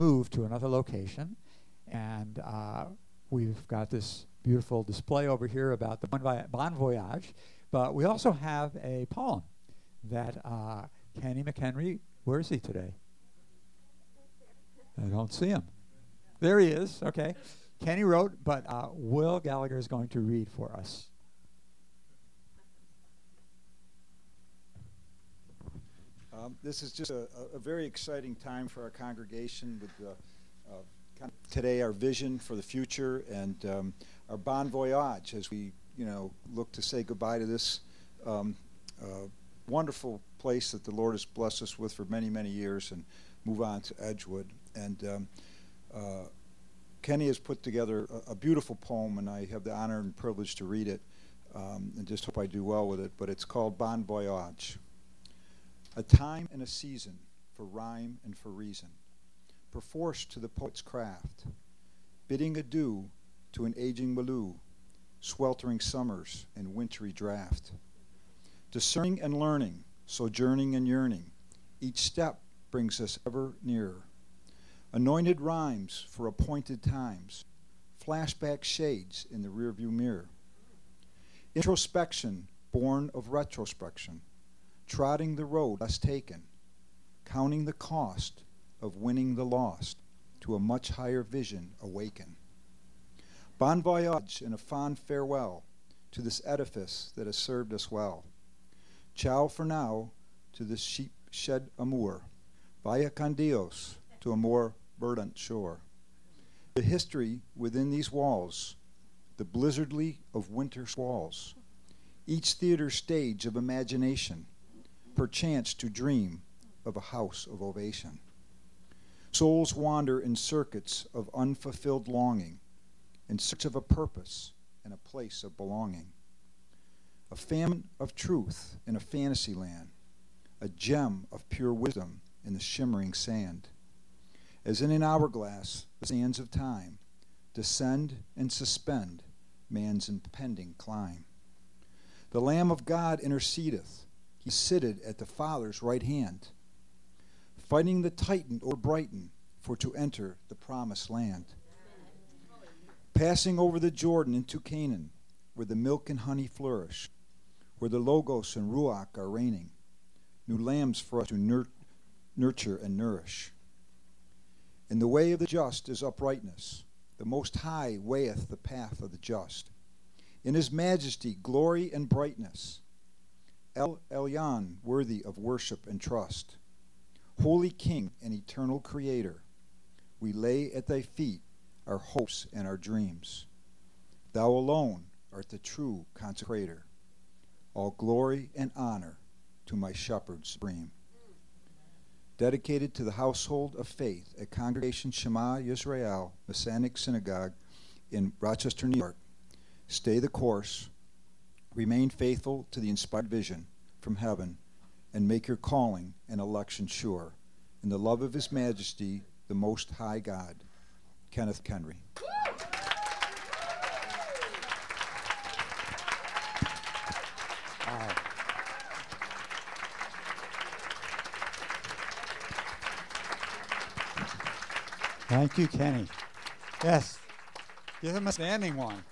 moved to another location, and we've got this beautiful display over here about the Bon Voyage, but we also have a poem that Kenny McHenry, where is he today? I don't see him. There he is, okay. Kenny wrote, but Will Gallagher is going to read for us. This is just a very exciting time for our congregation with today our vision for the future and our Bon Voyage as we look to say goodbye to this wonderful place that the Lord has blessed us with for many, many years and move on to Edgewood. And Kenny has put together a beautiful poem, and I have the honor and privilege to read it, and just hope I do well with it. But it's called Bon Voyage. A time and a season for rhyme and for reason, perforce to the poet's craft, bidding adieu to an aging Maloo, sweltering summers and wintry draft. Discerning and learning, sojourning and yearning, each step brings us ever nearer. Anointed rhymes for appointed times, flashback shades in the rearview mirror. Introspection born of retrospection, trotting the road less taken, counting the cost of winning the lost, to a much higher vision awaken. Bon voyage and a fond farewell to this edifice that has served us well. Ciao for now to this sheep shed amour, vaya con Dios to a more verdant shore. The history within these walls, the blizzardly of winter squalls, each theater stage of imagination, perchance to dream of a house of ovation. Souls wander in circuits of unfulfilled longing, in search of a purpose and a place of belonging. A famine of truth in a fantasy land, a gem of pure wisdom in the shimmering sand. As in an hourglass, the sands of time descend and suspend man's impending climb. The Lamb of God intercedeth. He sitteth at the Father's right hand, fighting the Titan o'er Brighton for to enter the promised land. Passing over the Jordan into Canaan, where the milk and honey flourish, where the Logos and Ruach are reigning, new lambs for us to nurture and nourish. In the way of the just is uprightness. The Most High weigheth the path of the just. In his majesty, glory and brightness, El Elyon, worthy of worship and trust. Holy King and eternal Creator, we lay at thy feet our hopes and our dreams. Thou alone art the true consecrator. All glory and honor to my shepherd supreme. Dedicated to the household of faith at Congregation Shema Yisrael Messianic Synagogue in Rochester, New York. Stay the course, remain faithful to the inspired vision from heaven, and make your calling and election sure. In the love of His Majesty, the Most High God, Kenneth Kenry. Thank you, Kenny. Yes, give him a standing one.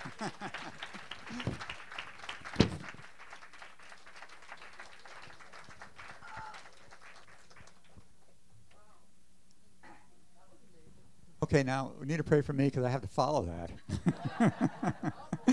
Okay, now we need to pray for me because I have to follow that.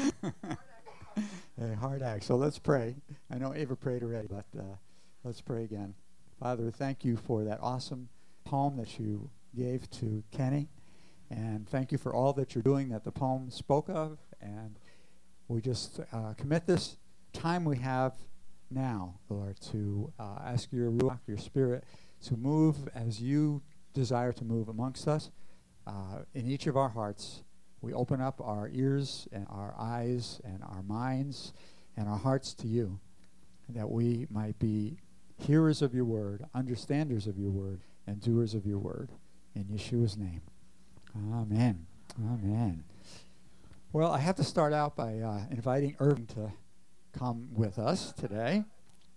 A hard act. So let's pray. I know Ava prayed already, but let's pray again. Father, thank you for that awesome poem that you gave to Kenny. And thank you for all that you're doing that the poem spoke of. And we just commit this time we have now, Lord, to ask your Ruach, your Spirit, to move as you desire to move amongst us. In each of our hearts, we open up our ears and our eyes and our minds and our hearts to you, that we might be hearers of your word, understanders of your word, and doers of your word. In Yeshua's name. Amen. Amen. Well, I have to start out by inviting Irving to come with us today.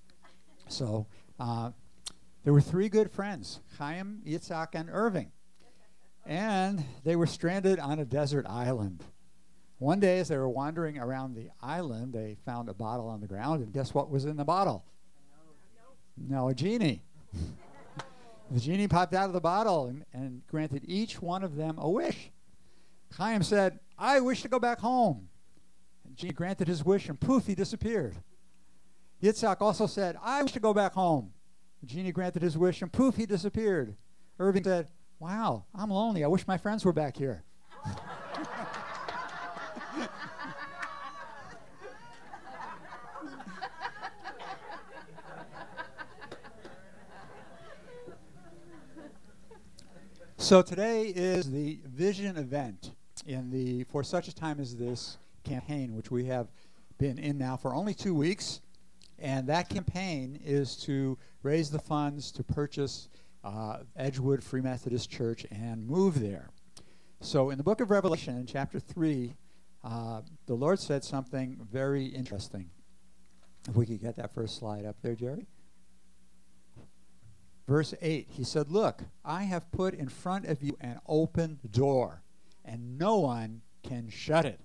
So there were three good friends, Chaim, Yitzhak, and Irving. And they were stranded on a desert island. One day, as they were wandering around the island, they found a bottle on the ground, and guess what was in the bottle? No, a genie. The genie popped out of the bottle and granted each one of them a wish. Chaim said, "I wish to go back home." And genie granted his wish, and poof, he disappeared. Yitzhak also said, "I wish to go back home." The genie granted his wish, and poof, he disappeared. Irving said, "Wow, I'm lonely. I wish my friends were back here." So today is the vision event in the For Such a Time as This campaign, which we have been in now for only 2 weeks. And that campaign is to raise the funds to purchase Edgewood Free Methodist Church and move there. So in the book of Revelation, in chapter 3, the Lord said something very interesting. If we could get that first slide up there, Jerry. Verse 8, he said, "Look, I have put in front of you an open door, and no one can shut it."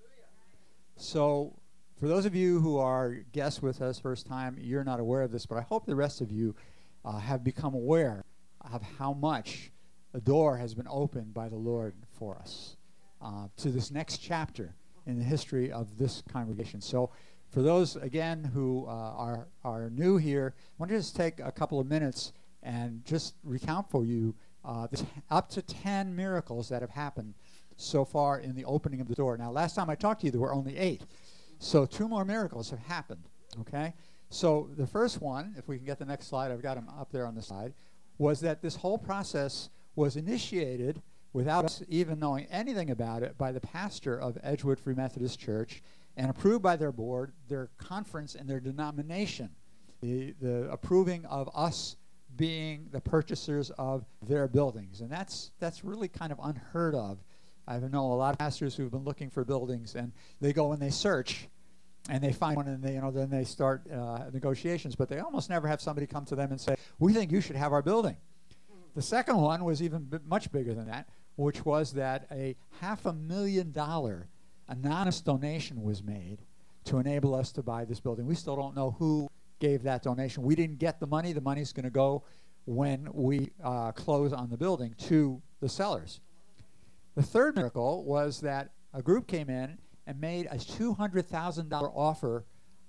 So for those of you who are guests with us first time, you're not aware of this, but I hope the rest of you have become aware of how much the door has been opened by the Lord for us to this next chapter in the history of this congregation. So for those, again, who are new here, I want to just take a couple of minutes and just recount for you up to 10 miracles that have happened so far in the opening of the door. Now, last time I talked to you, there were only 8. So 2 more miracles have happened, okay? So the first one, if we can get the next slide, I've got them up there on the slide, was that this whole process was initiated without us even knowing anything about it by the pastor of Edgewood Free Methodist Church and approved by their board, their conference, and their denomination, the approving of us being the purchasers of their buildings. And that's really kind of unheard of. I know a lot of pastors who've been looking for buildings, and they go and they search, and they find one, and then they start negotiations. But they almost never have somebody come to them and say, "We think you should have our building." The second one was even much bigger than that, which was that a $500,000 anonymous donation was made to enable us to buy this building. We still don't know who gave that donation. We didn't get the money. The money's going to go when we close on the building to the sellers. The third miracle was that a group came in and made a $200,000 offer.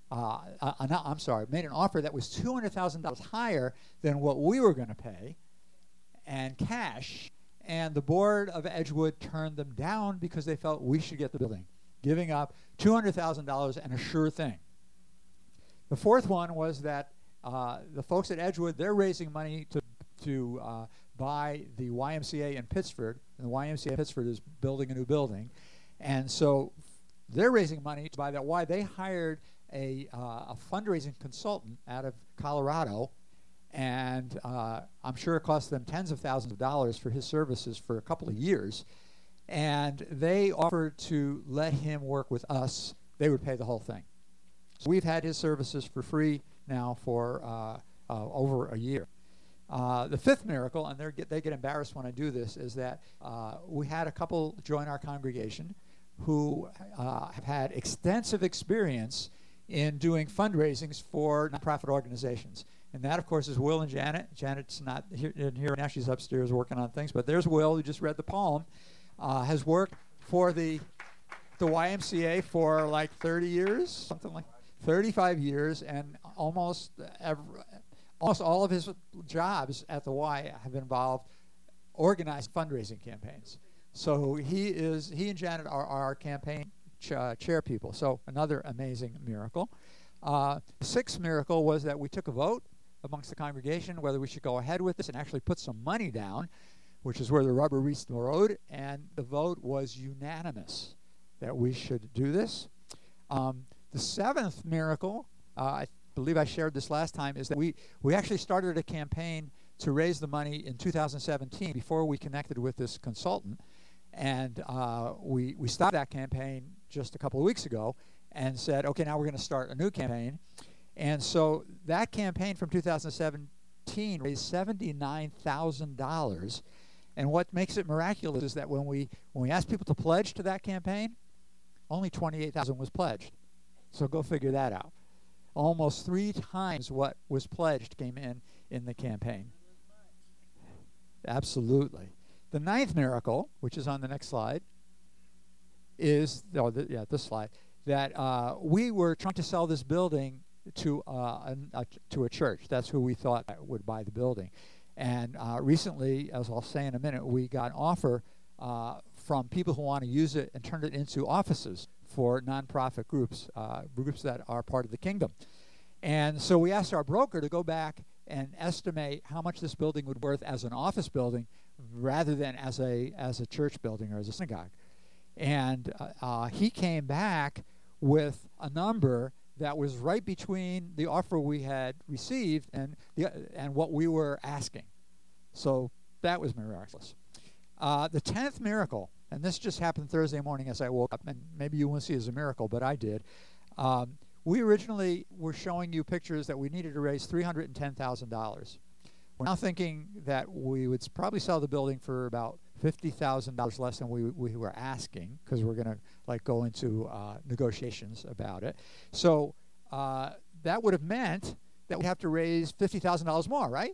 Made an offer that was $200,000 higher than what we were going to pay, and cash. And the board of Edgewood turned them down because they felt we should get the building, giving up $200,000 and a sure thing. The fourth one was that the folks at Edgewood, they're raising money to buy the YMCA in Pittsford. And the YMCA in Pittsford is building a new building. And so they're raising money to buy that. Why? They hired a fundraising consultant out of Colorado, and I'm sure it cost them tens of thousands of dollars for his services for a couple of years. And they offered to let him work with us. They would pay the whole thing. So we've had his services for free now for over a year. The fifth miracle, and they get embarrassed when I do this, is that we had a couple join our congregation who have had extensive experience in doing fundraisings for nonprofit organizations. And that, of course, is Will and Janet. Janet's not here now. She's upstairs working on things. But there's Will, who just read the poem, has worked for the YMCA for like 30 years, something like 35 years, and almost all of his jobs at the Y have involved organized fundraising campaigns. So he and Janet are our campaign chair people. So another amazing miracle. The sixth miracle was that we took a vote amongst the congregation whether we should go ahead with this and actually put some money down, which is where the rubber meets the road, and the vote was unanimous that we should do this. The seventh miracle, I believe I shared this last time, is that we actually started a campaign to raise the money in 2017 before we connected with this consultant. And we stopped that campaign just a couple of weeks ago and said, okay, now we're going to start a new campaign. And so that campaign from 2017 raised $79,000. And what makes it miraculous is that when we asked people to pledge to that campaign, only 28,000 was pledged. So go figure that out. Almost 3 times what was pledged came in the campaign. Absolutely. The 9th miracle, which is on the next slide, is this slide, that we were trying to sell this building to a church. That's who we thought would buy the building. And recently, as I'll say in a minute, we got an offer from people who want to use it and turn it into offices for nonprofit groups, groups that are part of the kingdom. And so we asked our broker to go back and estimate how much this building would be worth as an office building rather than as a church building or as a synagogue. And he came back with a number that was right between the offer we had received and what we were asking. So that was miraculous. The 10th miracle, and this just happened Thursday morning as I woke up, and maybe you won't see it as a miracle, but I did. We originally were showing you pictures that we needed to raise $310,000. We're now thinking that we would probably sell the building for about $50,000 less than we were asking, because we're going to go into negotiations about it. So that would have meant that we'd have to raise $50,000 more, right?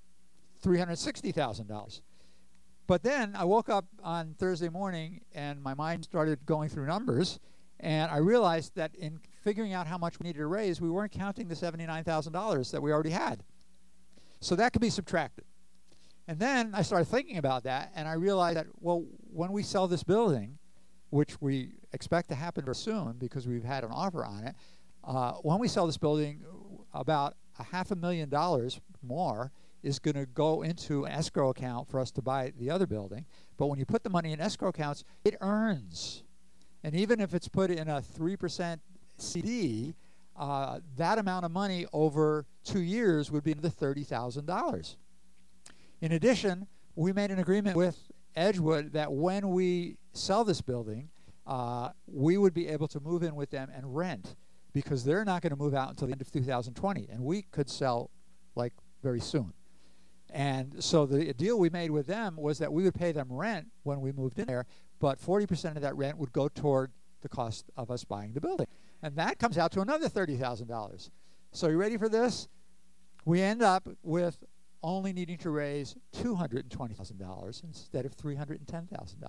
$360,000. But then I woke up on Thursday morning and my mind started going through numbers, and I realized that in figuring out how much we needed to raise, we weren't counting the $79,000 that we already had. So that could be subtracted. And then I started thinking about that, and I realized that, well, when we sell this building, which we expect to happen very soon because we've had an offer on it, when we sell this building, about $500,000 more is going to go into an escrow account for us to buy the other building. But when you put the money in escrow accounts, it earns. And even if it's put in a 3% CD, that amount of money over 2 years would be another $30,000. In addition, we made an agreement with Edgewood that when we sell this building, we would be able to move in with them and rent, because they're not going to move out until the end of 2020, and we could sell very soon. And so the deal we made with them was that we would pay them rent when we moved in there, but 40% of that rent would go toward the cost of us buying the building. And that comes out to another $30,000. So you ready for this? We end up with only needing to raise $220,000 instead of $310,000.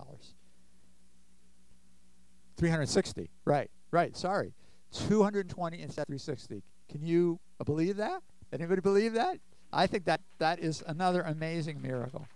360, right, sorry. 220 instead of 360. Can you believe that? Anybody believe that? I think that is another amazing miracle.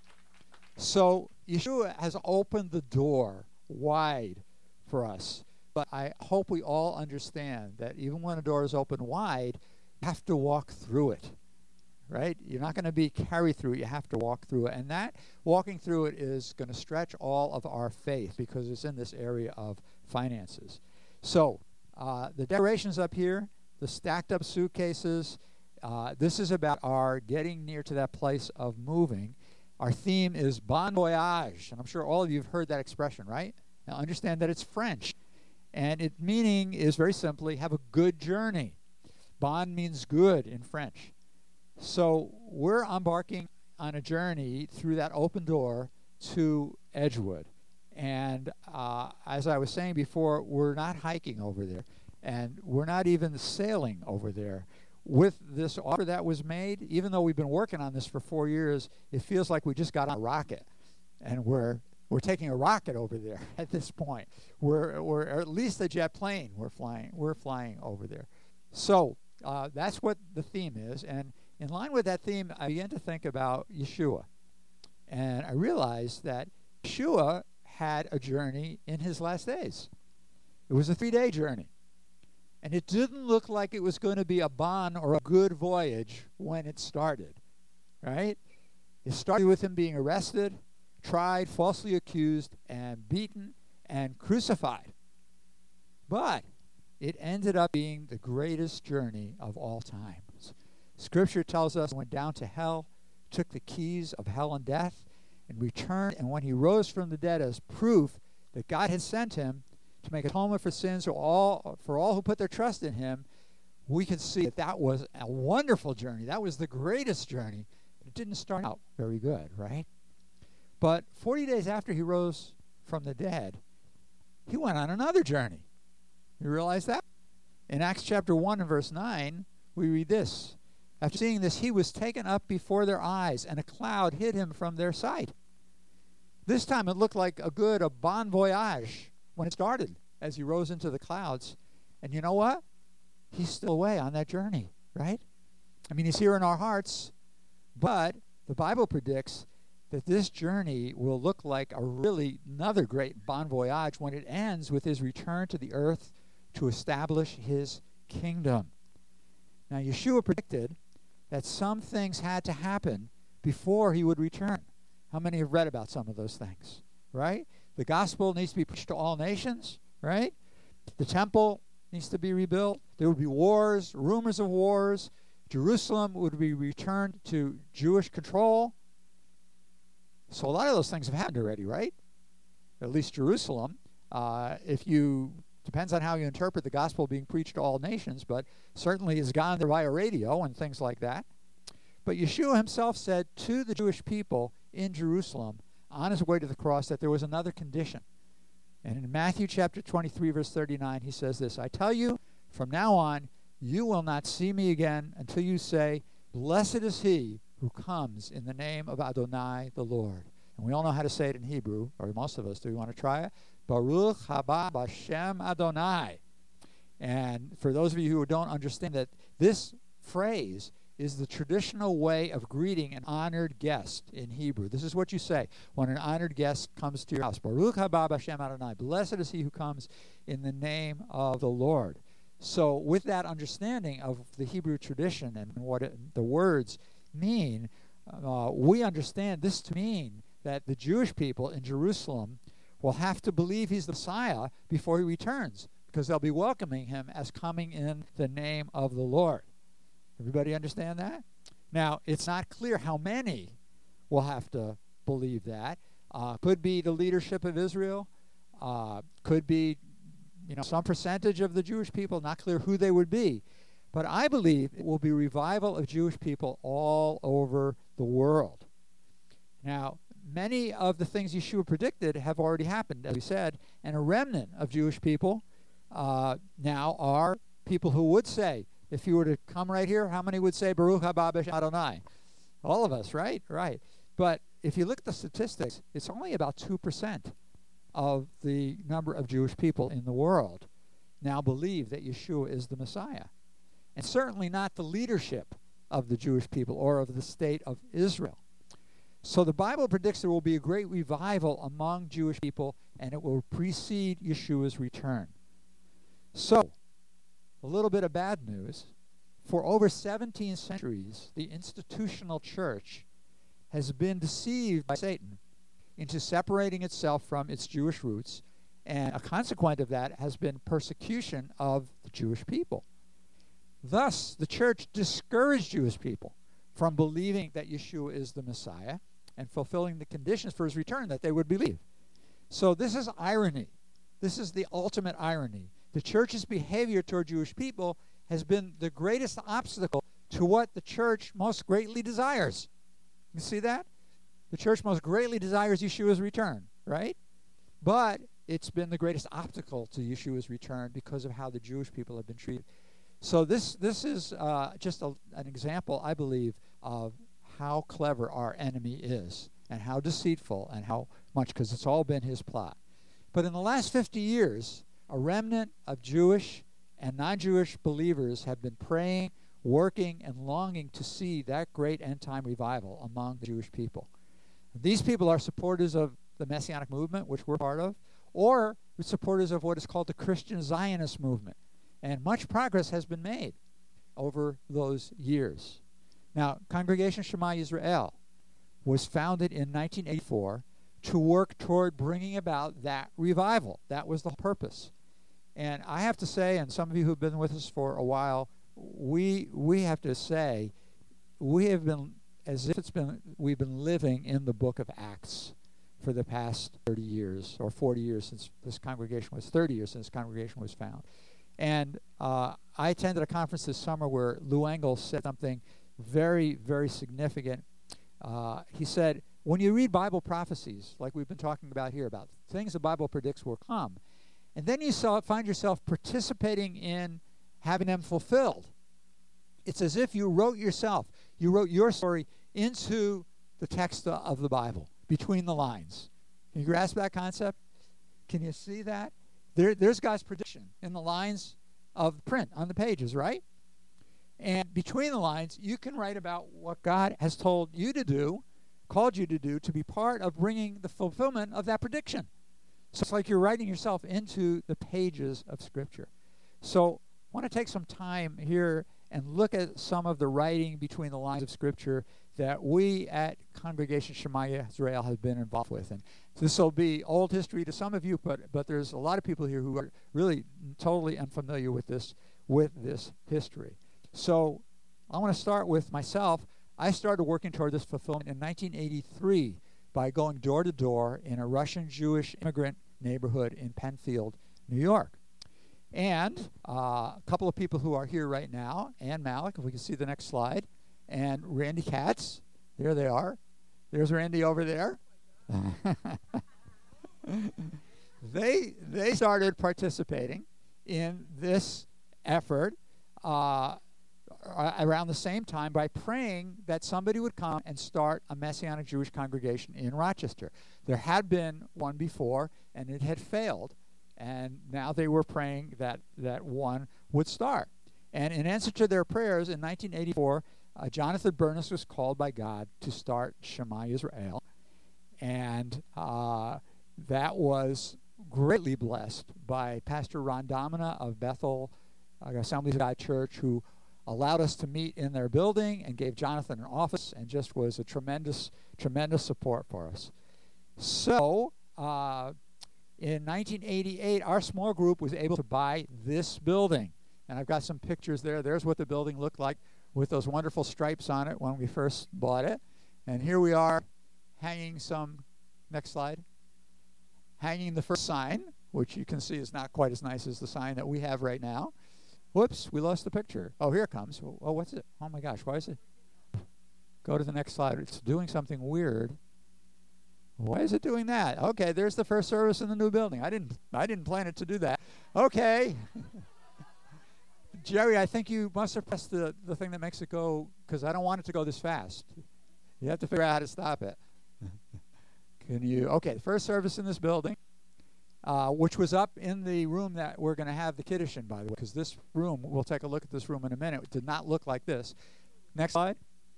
So Yeshua has opened the door wide for us. But I hope we all understand that even when a door is open wide, you have to walk through it, right? You're not going to be carried through it. You have to walk through it. And that walking through it is going to stretch all of our faith, because it's in this area of finances. So the decorations up here, the stacked up suitcases, this is about our getting near to that place of moving. Our theme is Bon Voyage, and I'm sure all of you have heard that expression, right? Now understand that it's French, and its meaning is very simply, have a good journey. Bon means good in French. So we're embarking on a journey through that open door to Edgewood. And as I was saying before, we're not hiking over there, and we're not even sailing over there. With this offer that was made, even though we've been working on this for 4 years, it feels like we just got on a rocket, and we're taking a rocket over there at this point. We're at least a jet plane. We're flying over there. So that's what the theme is, and in line with that theme, I began to think about Yeshua, and I realized that Yeshua had a journey in his last days. It was a 3-day journey. And it didn't look like it was going to be a bon or a good voyage when it started, right? It started with him being arrested, tried, falsely accused, and beaten and crucified. But it ended up being the greatest journey of all times. Scripture tells us he went down to hell, took the keys of hell and death, and returned. And when he rose from the dead as proof that God had sent him to make atonement for sins for all who put their trust in him, we can see that was a wonderful journey. That was the greatest journey. It didn't start out very good, right? But 40 days after he rose from the dead, he went on another journey. You realize that? In Acts chapter 1 and verse 9, we read this. After seeing this, he was taken up before their eyes, and a cloud hid him from their sight. This time it looked like a bon voyage when it started, as he rose into the clouds. And you know what? He's still away on that journey, right? I mean, he's here in our hearts, but the Bible predicts that this journey will look like another great bon voyage when it ends with his return to the earth to establish his kingdom. Now, Yeshua predicted that some things had to happen before he would return. How many have read about some of those things, right? The gospel needs to be preached to all nations, right? The temple needs to be rebuilt. There would be wars, rumors of wars. Jerusalem would be returned to Jewish control. So a lot of those things have happened already, right? At least Jerusalem. Depends on how you interpret the gospel being preached to all nations, but certainly has gone there via radio and things like that. But Yeshua himself said to the Jewish people in Jerusalem on his way to the cross that there was another condition. And in Matthew chapter 23, verse 39, he says this, I tell you, from now on, you will not see me again until you say, blessed is he who comes in the name of Adonai the Lord. And we all know how to say it in Hebrew, or most of us do. You want to try it? Baruch haba b'Shem Adonai. And for those of you who don't understand that, this phrase is the traditional way of greeting an honored guest in Hebrew. This is what you say when an honored guest comes to your house. Baruch haba b'Shem Adonai. Blessed is he who comes in the name of the Lord. So with that understanding of the Hebrew tradition and what the words mean, we understand this to mean that the Jewish people in Jerusalem will have to believe he's the Messiah before he returns, because they'll be welcoming him as coming in the name of the Lord. Everybody understand that? Now, it's not clear how many will have to believe that. Could be the leadership of Israel. Could be, some percentage of the Jewish people. Not clear who they would be. But I believe it will be a revival of Jewish people all over the world. Now, many of the things Yeshua predicted have already happened, as we said, and a remnant of Jewish people now are people who would say, if you were to come right here, how many would say, Baruch haba b'Shem Adonai? All of us, right? Right. But if you look at the statistics, it's only about 2% of the number of Jewish people in the world now believe that Yeshua is the Messiah. And certainly not the leadership of the Jewish people or of the state of Israel. So the Bible predicts there will be a great revival among Jewish people, and it will precede Yeshua's return. So, a little bit of bad news. For over 17 centuries, the institutional church has been deceived by Satan into separating itself from its Jewish roots, and a consequence of that has been persecution of the Jewish people. Thus, the church discouraged Jewish people from believing that Yeshua is the Messiah and fulfilling the conditions for his return that they would believe. So this is irony. This is the ultimate irony. The church's behavior toward Jewish people has been the greatest obstacle to what the church most greatly desires. You see that? The church most greatly desires Yeshua's return, right? But it's been the greatest obstacle to Yeshua's return because of how the Jewish people have been treated. So this is just an example, I believe, of how clever our enemy is and how deceitful and how much, because it's all been his plot. But in the last 50 years, a remnant of Jewish and non-Jewish believers have been praying, working, and longing to see that great end-time revival among the Jewish people. These people are supporters of the Messianic movement, which we're part of, or supporters of what is called the Christian Zionist movement. And much progress has been made over those years. Now, Congregation Shema Yisrael was founded in 1984 to work toward bringing about that revival. That was the purpose. And I have to say, and some of you who've been with us for a while, we have to say, we have been, as if we've been living in the book of Acts for the past 30 years, or 40 years since this congregation was, 30 years since this congregation was found. And I attended a conference this summer where Lou Engle said something very, very significant. He said, when you read Bible prophecies, like we've been talking about here, about things the Bible predicts will come, and then you find yourself participating in having them fulfilled, it's as if you wrote your story into the text of the Bible, between the lines. Can you grasp that concept? Can you see that? There's God's prediction in the lines of print on the pages, right? And between the lines, you can write about what God has told you to do, called you to do, to be part of bringing the fulfillment of that prediction. So it's like you're writing yourself into the pages of Scripture. So I want to take some time here and look at some of the writing between the lines of Scripture that we at Congregation Shema Israel have been involved with. And this will be old history to some of you, but there's a lot of people here who are really totally unfamiliar with this history. So I want to start with myself. I started working toward this fulfillment in 1983 by going door to door in a Russian Jewish immigrant neighborhood in Penfield, New York. And a couple of people who are here right now, Ann Malik, if we can see the next slide, and Randy Katz. There they are. There's Randy over there. They started participating in this effort around the same time by praying that somebody would come and start a Messianic Jewish congregation in Rochester. There had been one before, and it had failed. And now they were praying that one would start. And in answer to their prayers, in 1984, Jonathan Bernis was called by God to start Shema Israel. And that was greatly blessed by Pastor Ron Domina of Bethel Assemblies of God Church, who allowed us to meet in their building and gave Jonathan an office and just was a tremendous, tremendous support for us. So in 1988, our small group was able to buy this building. And I've got some pictures there. There's what the building looked like with those wonderful stripes on it when we first bought it. And here we are hanging next slide, hanging the first sign, which you can see is not quite as nice as the sign that we have right now. Whoops, we lost the picture. Oh, here it comes. Oh, what's it? Oh my gosh, why is it? Go to the next slide. It's doing something weird. Why is it doing that? Okay, there's the first service in the new building. I didn't plan it to do that. Okay. Jerry, I think you must have pressed the thing that makes it go, because I don't want it to go this fast. You have to figure out how to stop it. Can you? Okay, first service in this building, which was up in the room that we're going to have the Kiddush in, by the way, because this room, we'll take a look at this room in a minute, it did not look like this. Next slide.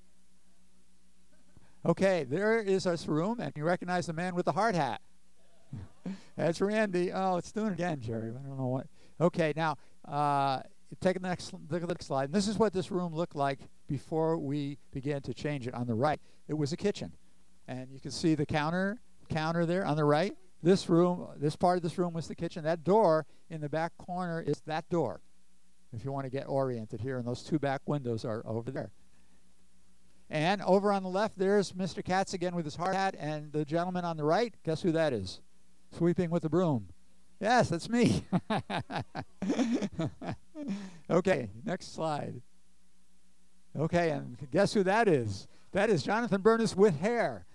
Okay, there is this room, and you recognize the man with the hard hat. That's Randy. Oh, it's doing it again, Jerry. I don't know what. Okay, now, look at the next slide. And this is what this room looked like before we began to change it on the right. It was a kitchen. And you can see the counter there on the right. This part of this room was the kitchen. That door in the back corner is that door, if you want to get oriented here. And those two back windows are over there. And over on the left, there's Mr. Katz again with his hard hat. And the gentleman on the right, guess who that is? Sweeping with the broom. Yes, that's me. Okay, next slide. Okay, and guess who that is? That is Jonathan Bernis with hair.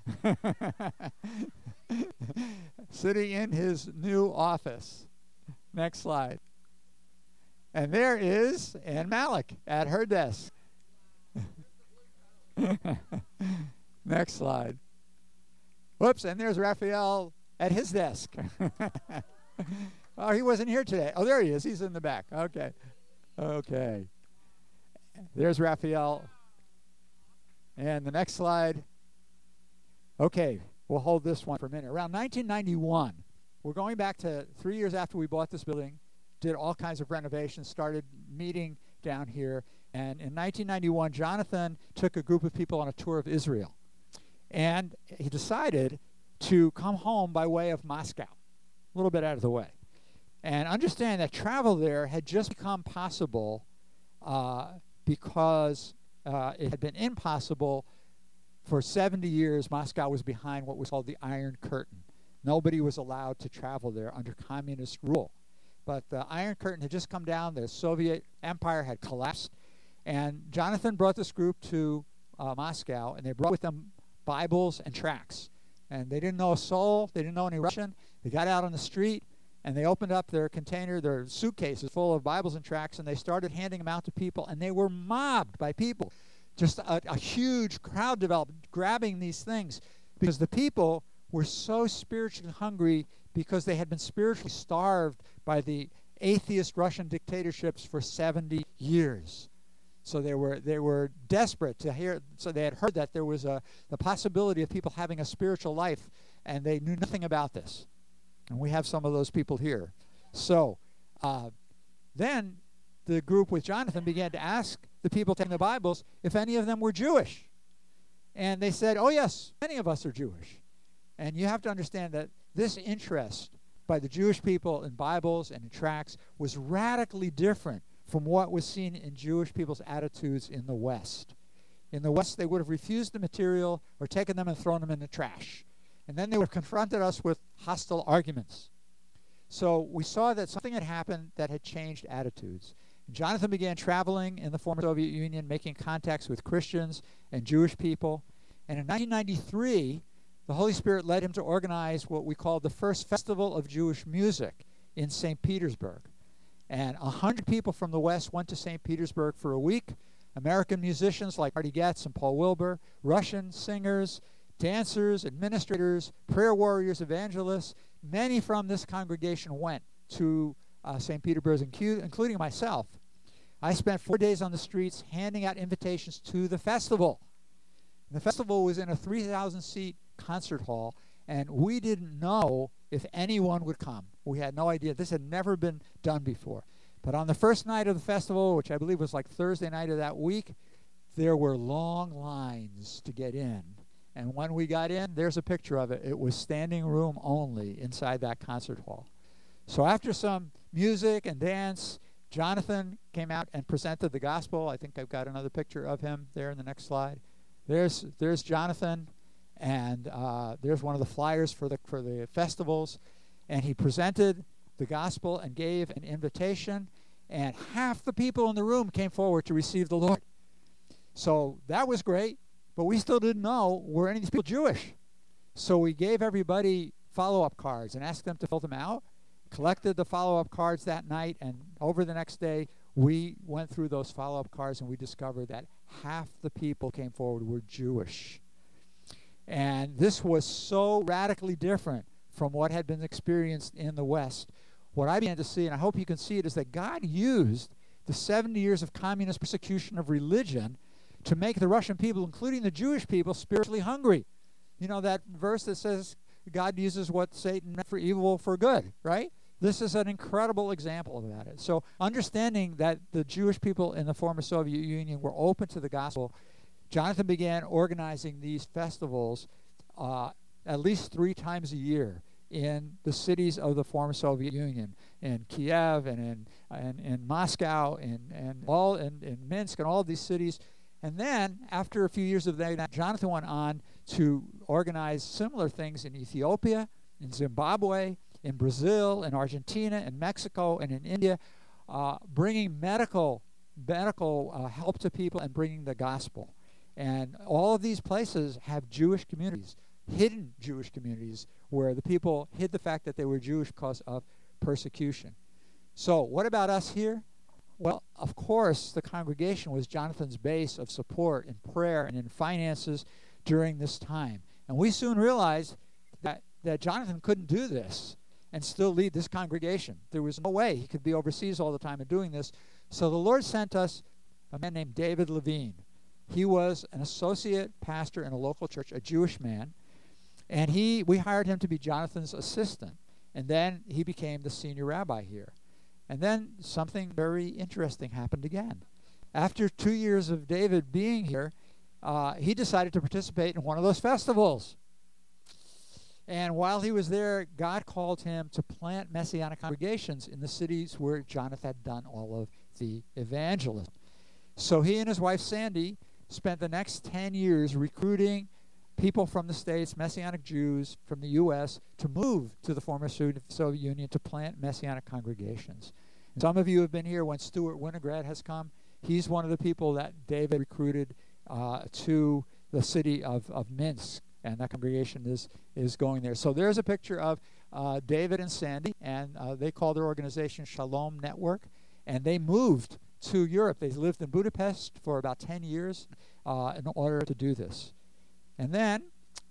Sitting in his new office. Next slide. And there is Ann Malik at her desk. Next slide. Whoops, and there's Raphael at his desk. Oh, he wasn't here today. Oh, there he is. He's in the back. Okay. Okay. There's Raphael. And the next slide. Okay, we'll hold this one for a minute. Around 1991, we're going back to 3 years after we bought this building, did all kinds of renovations, started meeting down here. And in 1991, Jonathan took a group of people on a tour of Israel. And he decided to come home by way of Moscow, a little bit out of the way. And understand that travel there had just become possible because it had been impossible for 70 years. Moscow was behind what was called the Iron Curtain. Nobody was allowed to travel there under communist rule. But the Iron Curtain had just come down. The Soviet Empire had collapsed. And Jonathan brought this group to Moscow, and they brought with them Bibles and tracts. And they didn't know a soul. They didn't know any Russian. They got out on the street, and they opened up their container, their suitcases full of Bibles and tracts, and they started handing them out to people, and they were mobbed by people. Just a huge crowd developed grabbing these things because the people were so spiritually hungry because they had been spiritually starved by the atheist Russian dictatorships for 70 years. So they were desperate to hear. So they had heard that there was the possibility of people having a spiritual life, and they knew nothing about this. And we have some of those people here. So then the group with Jonathan began to ask the people taking the Bibles if any of them were Jewish. And they said, oh, yes, many of us are Jewish. And you have to understand that this interest by the Jewish people in Bibles and in tracts was radically different from what was seen in Jewish people's attitudes in the West. In the West, they would have refused the material or taken them and thrown them in the trash. And then they would have confronted us with hostile arguments. So we saw that something had happened that had changed attitudes. And Jonathan began traveling in the former Soviet Union, making contacts with Christians and Jewish people. And in 1993, the Holy Spirit led him to organize what we called the first Festival of Jewish Music in St. Petersburg. And 100 people from the West went to St. Petersburg for a week. American musicians like Marty Goetz and Paul Wilbur, Russian singers, dancers, administrators, prayer warriors, evangelists. Many from this congregation went to St. Petersburg, including myself. I spent 4 days on the streets handing out invitations to the festival. And the festival was in a 3,000-seat concert hall, and we didn't know if anyone would come. We had no idea. This had never been done before. But on the first night of the festival, which I believe was like Thursday night of that week, there were long lines to get in. And when we got in, there's a picture of it. It was standing room only inside that concert hall. So after some music and dance, Jonathan came out and presented the gospel. I think I've got another picture of him there in the next slide. There's Jonathan, and there's one of the flyers for the festivals. And he presented the gospel and gave an invitation, and half the people in the room came forward to receive the Lord. So that was great, but we still didn't know, were any of these people Jewish? So we gave everybody follow-up cards and asked them to fill them out, collected the follow-up cards that night, and over the next day, we went through those follow-up cards, and we discovered that half the people came forward were Jewish. And this was so radically different from what had been experienced in the West. What I began to see, and I hope you can see it, is that God used the 70 years of communist persecution of religion to make the Russian people, including the Jewish people, spiritually hungry. You know that verse that says God uses what Satan meant for evil for good, right? This is an incredible example of that. So understanding that the Jewish people in the former Soviet Union were open to the gospel, Jonathan began organizing these festivals at least 3 times a year in the cities of the former Soviet Union, in Kiev and in Moscow and in Minsk and all of these cities. And then, after a few years of that, Jonathan went on to organize similar things in Ethiopia, in Zimbabwe, in Brazil, in Argentina, in Mexico, and in India, bringing medical help to people and bringing the gospel. And all of these places have Jewish communities, hidden Jewish communities, where the people hid the fact that they were Jewish because of persecution. So what about us here? Well, of course, the congregation was Jonathan's base of support in prayer and in finances during this time. And we soon realized that Jonathan couldn't do this and still lead this congregation. There was no way he could be overseas all the time and doing this. So the Lord sent us a man named David Levine. He was an associate pastor in a local church, a Jewish man, and we hired him to be Jonathan's assistant. And then he became the senior rabbi here. And then something very interesting happened again. After 2 years of David being here, he decided to participate in one of those festivals. And while he was there, God called him to plant Messianic congregations in the cities where Jonathan had done all of the evangelism. So he and his wife Sandy spent the next 10 years recruiting people from the States, Messianic Jews from the U.S., to move to the former Soviet Union to plant Messianic congregations. And some of you have been here when Stuart Winograd has come. He's one of the people that David recruited to the city of Minsk, and that congregation is going there. So there's a picture of David and Sandy, and they call their organization Shalom Network, and they moved to Europe. They lived in Budapest for about 10 years in order to do this. And then,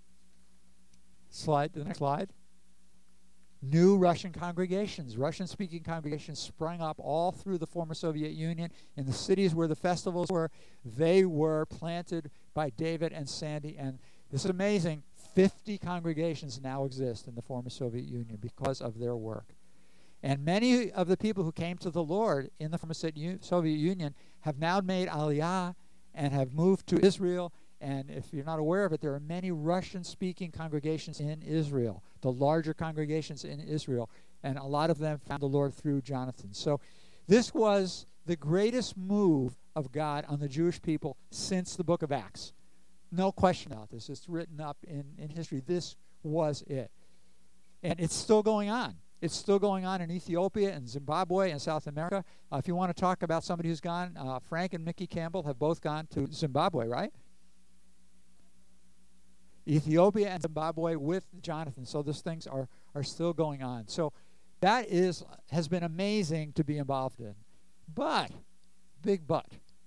the next slide. New Russian congregations, Russian-speaking congregations sprung up all through the former Soviet Union. In the cities where the festivals were, they were planted by David and Sandy. And this is amazing. 50 congregations now exist in the former Soviet Union because of their work. And many of the people who came to the Lord in the former Soviet Union have now made Aliyah and have moved to Israel. And if you're not aware of it, there are many Russian-speaking congregations in Israel, the larger congregations in Israel, and a lot of them found the Lord through Jonathan. So this was the greatest move of God on the Jewish people since the book of Acts. No question about this. It's written up in history. This was it. And it's still going on. It's still going on in Ethiopia and Zimbabwe and South America. If you want to talk about somebody who's gone, Frank and Mickey Campbell have both gone to Zimbabwe, right? Ethiopia and Zimbabwe with Jonathan. So those things are still going on. So that has been amazing to be involved in. But, big but,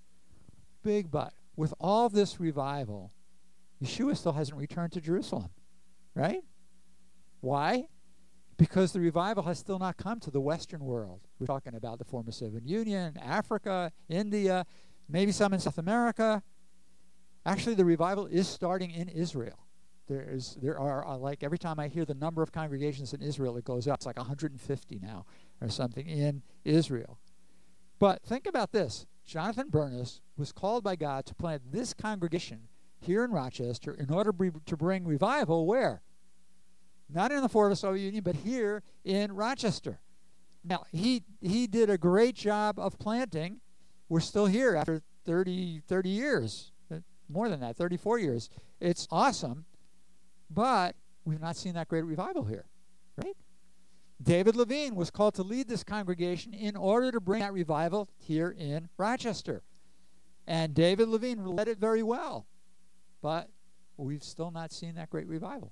with all this revival, Yeshua still hasn't returned to Jerusalem, right? Why? Because the revival has still not come to the Western world. We're talking about the former Soviet Union, Africa, India, maybe some in South America. Actually, the revival is starting in Israel. There are like every time I hear the number of congregations in Israel, it goes up. It's like 150 now or something in Israel. But think about this. Jonathan Bernis was called by God to plant this congregation here in Rochester in order to bring revival where? Not in the former Soviet Union, but here in Rochester. Now, he did a great job of planting. We're still here after 30 years. More than that, 34 years. It's awesome. But we've not seen that great revival here, right? David Levine was called to lead this congregation in order to bring that revival here in Rochester. And David Levine led it very well. But we've still not seen that great revival.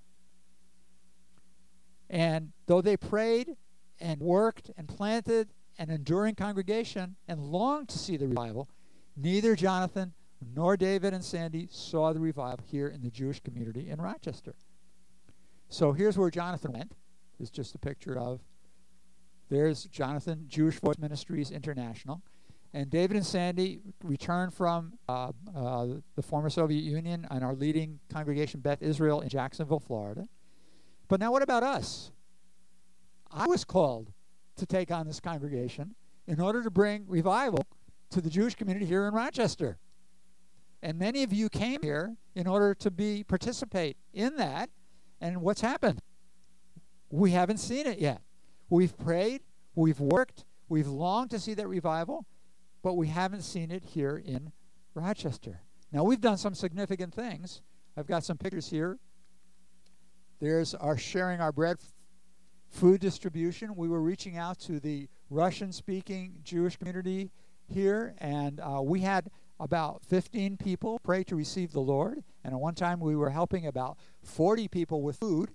And though they prayed and worked and planted an enduring congregation and longed to see the revival, neither Jonathan nor David and Sandy saw the revival here in the Jewish community in Rochester. So here's where Jonathan went. It's just a picture of, there's Jonathan, Jewish Voice Ministries International. And David and Sandy returned from the former Soviet Union and are leading Congregation Beth Israel in Jacksonville, Florida. But now what about us? I was called to take on this congregation in order to bring revival to the Jewish community here in Rochester. And many of you came here in order to participate in that. And what's happened? We haven't seen it yet. We've prayed, we've worked, we've longed to see that revival, but we haven't seen it here in Rochester. Now, we've done some significant things. I've got some pictures here. There's our sharing our bread food distribution. We were reaching out to the Russian-speaking Jewish community here, and we had about 15 people pray to receive the Lord. And at one time, we were helping about 40 people with food.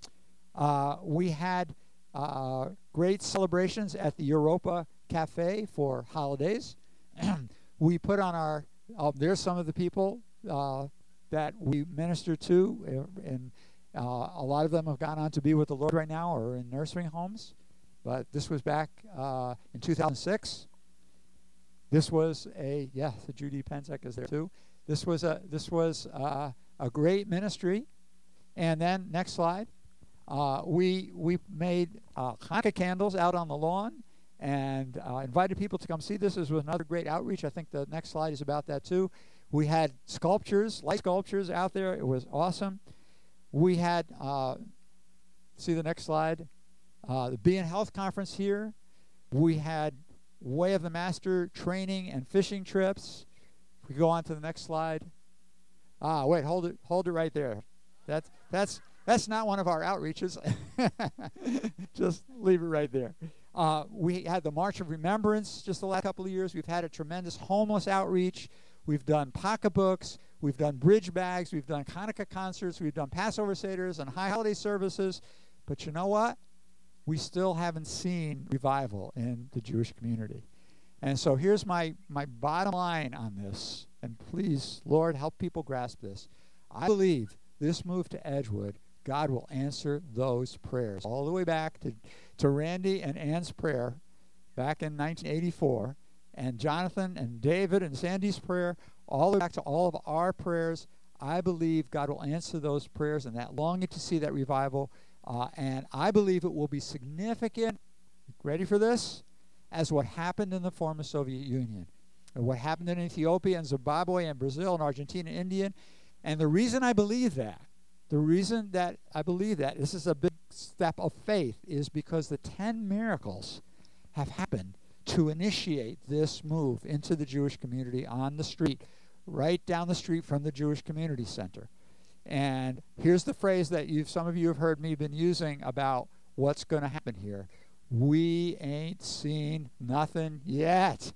We had great celebrations at the Europa Cafe for holidays. We put on there's some of the people that we ministered to, and a lot of them have gone on to be with the Lord right now or in nursing homes. But this was back in 2006. This was Judy Penzek is there too. This was a great ministry. And then next slide, we made Hanukkah candles out on the lawn and invited people to come see this. This was another great outreach. I think the next slide is about that too. We had light sculptures out there. It was awesome. We had, see the next slide, the Be in Health Conference here. We had Way of the Master training and fishing trips. If we go on to the next slide. Wait, hold it right there. That's not one of our outreaches. Just leave it right there. We had the March of Remembrance just the last couple of years. We've had a tremendous homeless outreach. We've done pocketbooks. We've done bridge bags. We've done Hanukkah concerts. We've done Passover Seders and high holiday services. But you know what? We still haven't seen revival in the Jewish community. And so here's my bottom line on this. And please, Lord, help people grasp this. I believe this move to Edgewood, God will answer those prayers. All the way back to Randy and Ann's prayer back in 1984, and Jonathan and David and Sandy's prayer, all the way back to all of our prayers. I believe God will answer those prayers and that longing to see that revival. And I believe it will be significant, ready for this, as what happened in the former Soviet Union, and what happened in Ethiopia and Zimbabwe and Brazil and Argentina and India. And the reason I believe that, this is a big step of faith, is because the 10 miracles have happened to initiate this move into the Jewish community on the street, right down the street from the Jewish Community Center. And here's the phrase that some of you have heard me been using about what's going to happen here. We ain't seen nothing yet.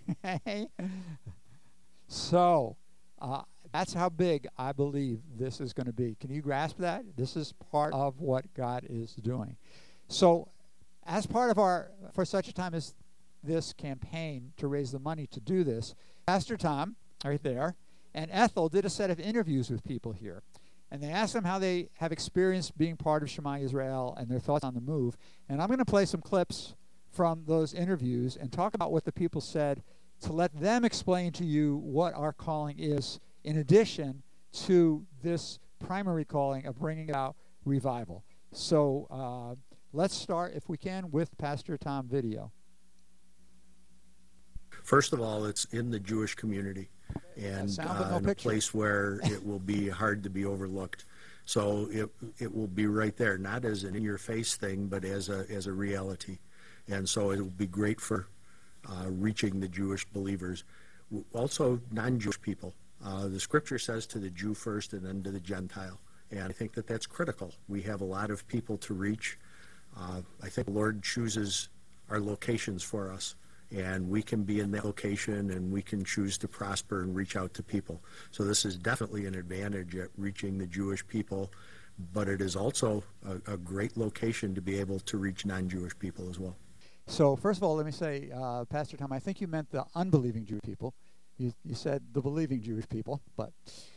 So that's how big I believe this is going to be. Can you grasp that? This is part of what God is doing. So as part of for such a time as this campaign to raise the money to do this, Pastor Tom, right there, and Ethel did a set of interviews with people here. And they asked them how they have experienced being part of Shema Israel and their thoughts on the move. And I'm going to play some clips from those interviews and talk about what the people said to let them explain to you what our calling is, in addition to this primary calling of bringing about revival. So let's start, if we can, with Pastor Tom video. First of all, it's in the Jewish community, and in a place where it will be hard to be overlooked. So it will be right there, not as an in-your-face thing, but as a reality. And so it will be great for reaching the Jewish believers. Also, non-Jewish people. The Scripture says to the Jew first and then to the Gentile. And I think that that's critical. We have a lot of people to reach. I think the Lord chooses our locations for us. And we can be in that location, and we can choose to prosper and reach out to people. So this is definitely an advantage at reaching the Jewish people, but it is also a great location to be able to reach non-Jewish people as well. So first of all, let me say, Pastor Tom, I think you meant the unbelieving Jewish people. You said the believing Jewish people. But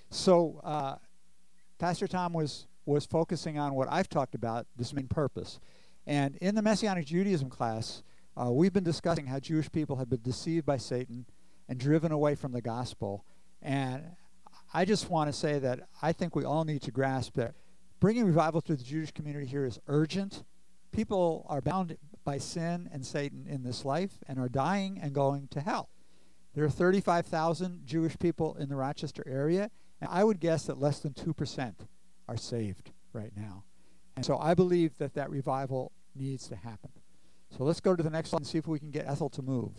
so Pastor Tom was focusing on what I've talked about, this main purpose. And in the Messianic Judaism class, we've been discussing how Jewish people have been deceived by Satan and driven away from the gospel. And I just want to say that I think we all need to grasp that bringing revival to the Jewish community here is urgent. People are bound by sin and Satan in this life and are dying and going to hell. There are 35,000 Jewish people in the Rochester area, and I would guess that less than 2% are saved right now. And so I believe that revival needs to happen. So let's go to the next slide and see if we can get Ethel to move.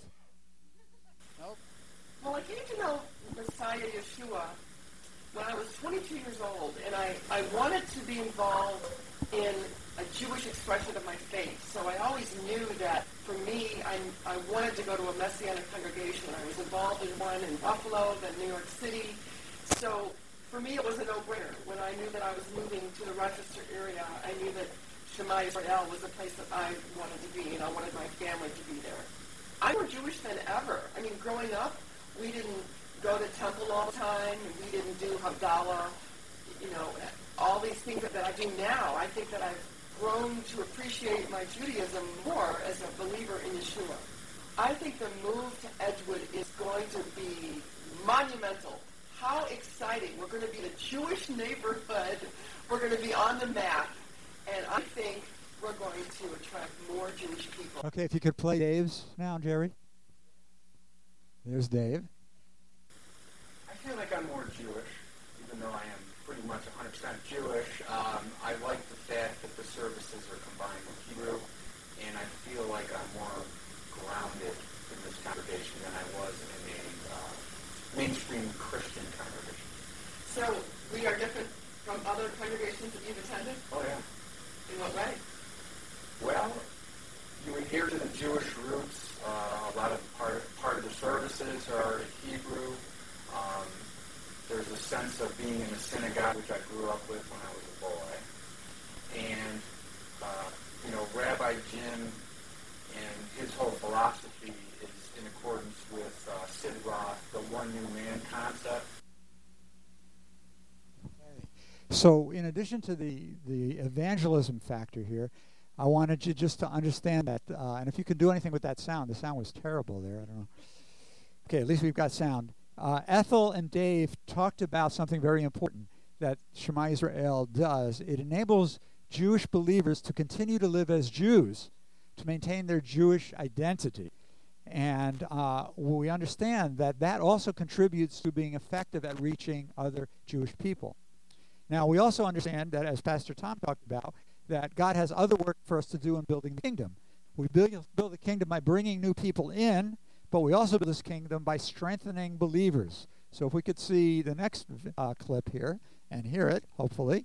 Nope. Well, I came to know Messiah Yeshua when I was 22 years old, and I wanted to be involved in a Jewish expression of my faith. So I always knew that for me, I wanted to go to a Messianic congregation. I was involved in one in Buffalo, then New York City. So for me, it was a no-brainer. When I knew that I was moving to the Rochester area, I knew that Shema Israel was the place that I wanted to be, and I wanted my family to be there. I'm more Jewish than ever. I mean, growing up, we didn't go to temple all the time, and we didn't do Havdalah, all these things that I do now. I think that I've grown to appreciate my Judaism more as a believer in Yeshua. I think the move to Edgewood is going to be monumental. How exciting. We're going to be the Jewish neighborhood. We're going to be on the map. And I think we're going to attract more Jewish people. Okay, if you could play Dave's now, Jerry. There's Dave. I feel like I'm more Jewish, even though I am pretty much 100% Jewish. I like the fact that the services are combined with Hebrew, and I feel like I'm more grounded in this congregation than I was in a mainstream Christian congregation. So we are different from other congregations that you've attended? Oh, yeah. In what way? Well, you adhere to the Jewish roots. A lot of part of the services are Hebrew. There's a sense of being in the synagogue, which I grew up with when I was a boy. And, Rabbi Jim and his whole philosophy is in accordance with Sid Roth, the one new man concept. Okay. So in addition to the evangelism factor here, I wanted you just to understand that, and if you could do anything with that sound, the sound was terrible there, I don't know. Okay, at least we've got sound. Ethel and Dave talked about something very important that Shema Israel does. It enables Jewish believers to continue to live as Jews, to maintain their Jewish identity. And we understand that that also contributes to being effective at reaching other Jewish people. Now, we also understand that, as Pastor Tom talked about, that God has other work for us to do in building the kingdom. We build the kingdom by bringing new people in, but we also build this kingdom by strengthening believers. So if we could see the next clip here and hear it, hopefully,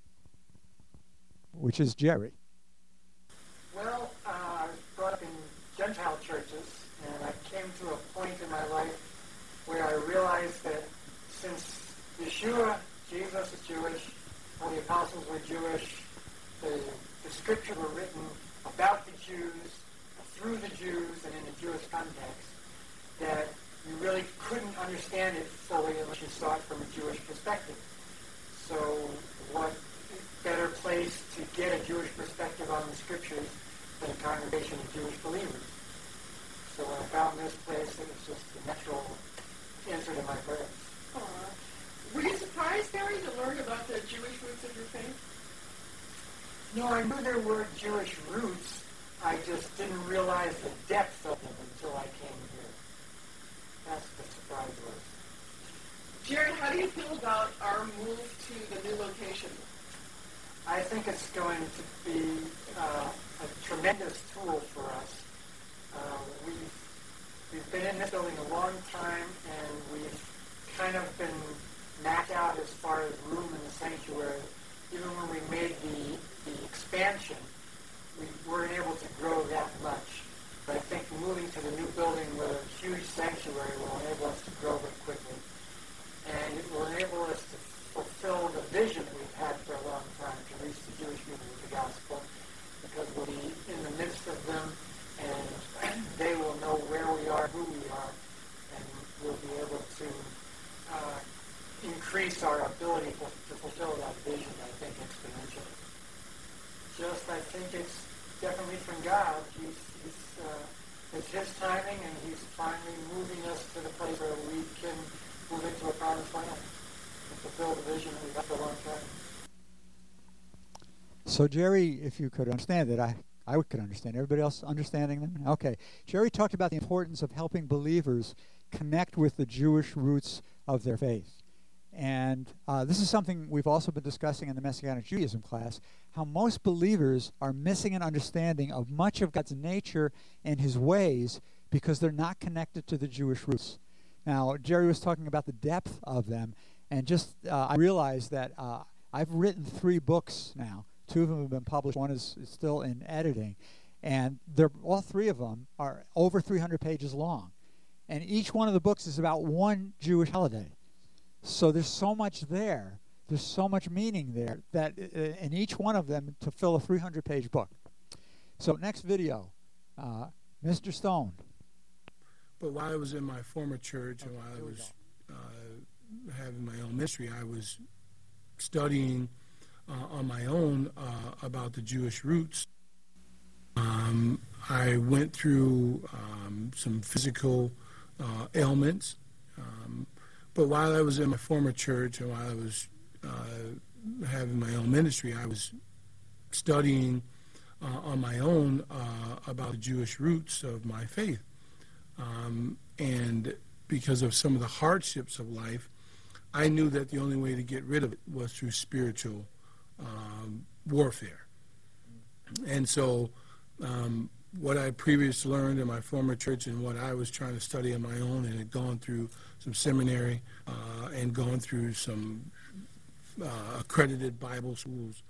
which is Jerry. Well, I was brought up in Gentile churches, and I came to a point in my life where I realized that since Yeshua, Jesus, is Jewish, all the apostles were Jewish, the scriptures were written about the Jews, through the Jews, and in a Jewish context, that you really couldn't understand it fully unless you saw it from a Jewish perspective. So what better place to get a Jewish perspective on the scriptures than a congregation of Jewish believers? So when I found this place, it was just a natural answer to my prayers. Were you surprised, Gary, to learn about the Jewish roots of your faith? No, I knew there were Jewish roots. I just didn't realize the depth of them until I came here. That's the surprise was. Jared, how do you feel about our move to the new location? I think it's going to be a tremendous tool for us. We've been in this building a long time, and we've kind of been maxed out as far as room in the sanctuary. Even when we made the expansion, we weren't able to grow that much. But I think moving to the new building with a huge sanctuary will enable us to grow very quickly. And it will enable us to fulfill the vision we've had for a long time to reach the Jewish people with the gospel, because we'll be in the midst of them, and they will know where we are, who we are, and we'll be able to increase our ability to fulfill that vision, I think, exponentially. I think it's definitely from God. It's His timing, and He's finally moving us to the place where we can move into a promised land and fulfill the vision that we've had for a long time. So, Jerry, if you could understand it, I could understand. Everybody else understanding them? Okay. Jerry talked about the importance of helping believers connect with the Jewish roots of their faith. And this is something we've also been discussing in the Messianic Judaism class, how most believers are missing an understanding of much of God's nature and His ways because they're not connected to the Jewish roots. Now, Jerry was talking about the depth of them, and just I realized that I've written 3 books now. 2 of them have been published. One is still in editing. And all 3 of them are over 300 pages long. And each one of the books is about one Jewish holiday. So there's so much there. There's so much meaning there that in each one of them to fill a 300-page book. So next video, Mr. Stone. But while I was in my former church and while I was having my own ministry, I was studying on my own about the Jewish roots. I went through some physical ailments. But while I was in my former church and while I was having my own ministry, I was studying on my own about the Jewish roots of my faith. And because of some of the hardships of life, I knew that the only way to get rid of it was through spiritual warfare. And so what I previously learned in my former church and what I was trying to study on my own and had gone through some seminary and gone through some accredited Bible schools,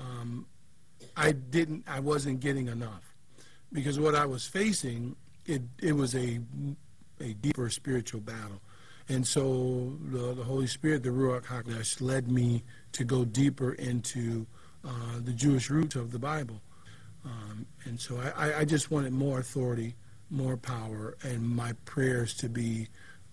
I wasn't getting enough, because what I was facing, it was a deeper spiritual battle. And so the Holy Spirit, the Ruach HaKodesh, led me to go deeper into the Jewish roots of the Bible. And so I just wanted more authority, more power, and my prayers to be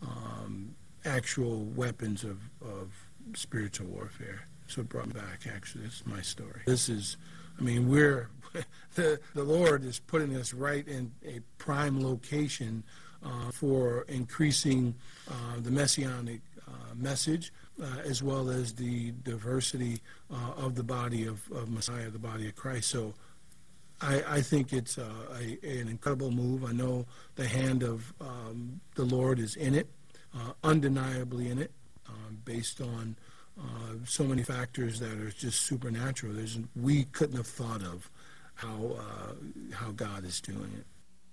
actual weapons of spiritual warfare. So it brought me back, actually. This is my story. This is, I mean, the Lord is putting us right in a prime location for increasing the messianic message, as well as the diversity of the body of Messiah, the body of Christ. So I think it's an incredible move. I know the hand of the Lord is in it, undeniably in it, based on so many factors that are just supernatural. We couldn't have thought of how God is doing it.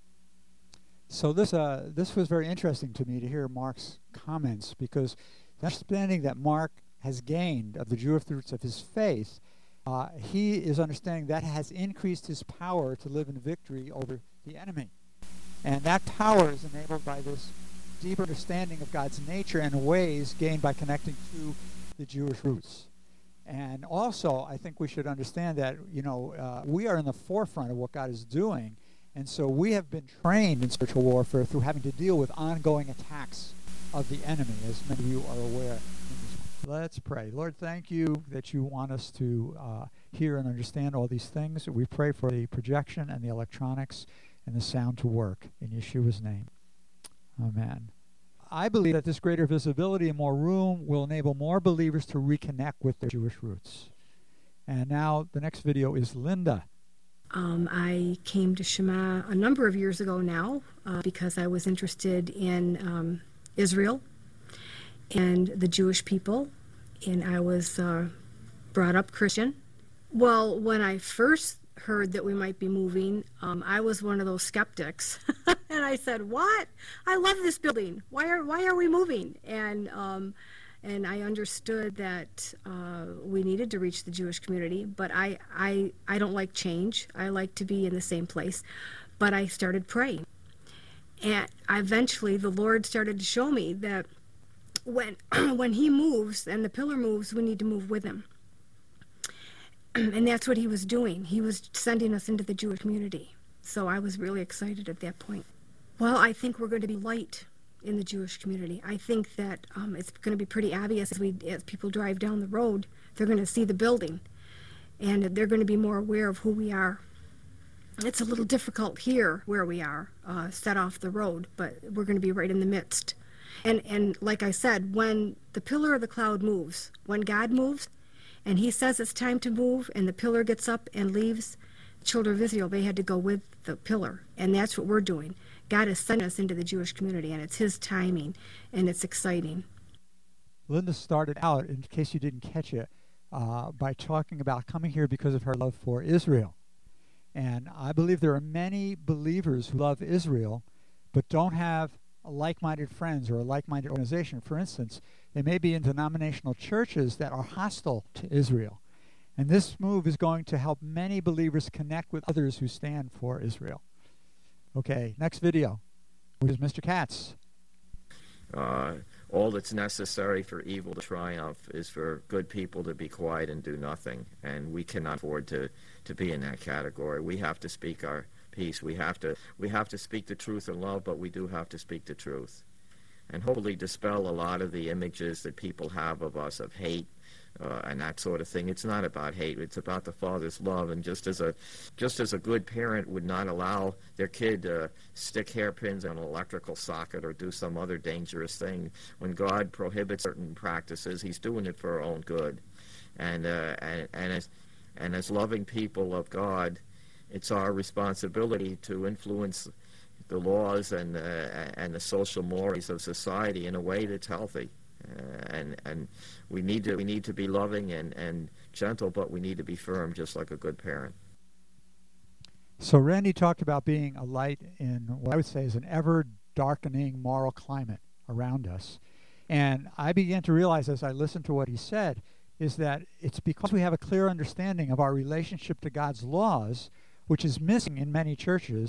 So this was very interesting to me to hear Mark's comments, because the understanding that Mark has gained of the Jewish roots of his faith, he is understanding that has increased his power to live in victory over the enemy. And that power is enabled by this deeper understanding of God's nature and ways gained by connecting to the Jewish roots. And also, I think we should understand that, we are in the forefront of what God is doing. And so we have been trained in spiritual warfare through having to deal with ongoing attacks of the enemy, as many of you are aware. Let's pray. Lord, thank you that you want us to hear and understand all these things. We pray for the projection and the electronics and the sound to work. In Yeshua's name. Amen. I believe that this greater visibility and more room will enable more believers to reconnect with their Jewish roots. And now the next video is Linda. I came to Shema a number of years ago now because I was interested in Israel and the Jewish people, and I was brought up Christian. Well, when I first heard that we might be moving, I was one of those skeptics. And I said, what? I love this building. Why are we moving? And I understood that we needed to reach the Jewish community, but I don't like change. I like to be in the same place. But I started praying. And eventually the Lord started to show me that when he moves and the pillar moves, we need to move with him. And that's what he was doing. He was sending us into the Jewish community. So I was really excited at that point. Well, I think we're going to be light in the Jewish community. I think that it's going to be pretty obvious as people drive down the road, they're going to see the building, and they're going to be more aware of who we are. It's a little difficult here where we are, set off the road, but we're going to be right in the midst. And like I said, when the pillar of the cloud moves, when God moves, and he says it's time to move, and the pillar gets up and leaves, the children of Israel, they had to go with the pillar, and that's what we're doing. God has sent us into the Jewish community, and it's his timing, and it's exciting. Linda started out, in case you didn't catch it, by talking about coming here because of her love for Israel. And I believe there are many believers who love Israel, but don't have like-minded friends or a like-minded organization. For instance, they may be in denominational churches that are hostile to Israel. And this move is going to help many believers connect with others who stand for Israel. Okay, next video, which is Mr. Katz. All that's necessary for evil to triumph is for good people to be quiet and do nothing. And we cannot afford to be in that category. We have to speak our piece. We have to speak the truth in love, but we do have to speak the truth. And hopefully dispel a lot of the images that people have of us, of hate, and that sort of thing. It's not about hate. It's about the Father's love. And just as a good parent would not allow their kid to stick hairpins in an electrical socket or do some other dangerous thing, when God prohibits certain practices, he's doing it for our own good. And as loving people of God, it's our responsibility to influence the laws and the social mores of society in a way that's healthy. And we need to be loving and gentle, but we need to be firm, just like a good parent. So Randy talked about being a light in what I would say is an ever-darkening moral climate around us. And I began to realize as I listened to what he said is that it's because we have a clear understanding of our relationship to God's laws, which is missing in many churches,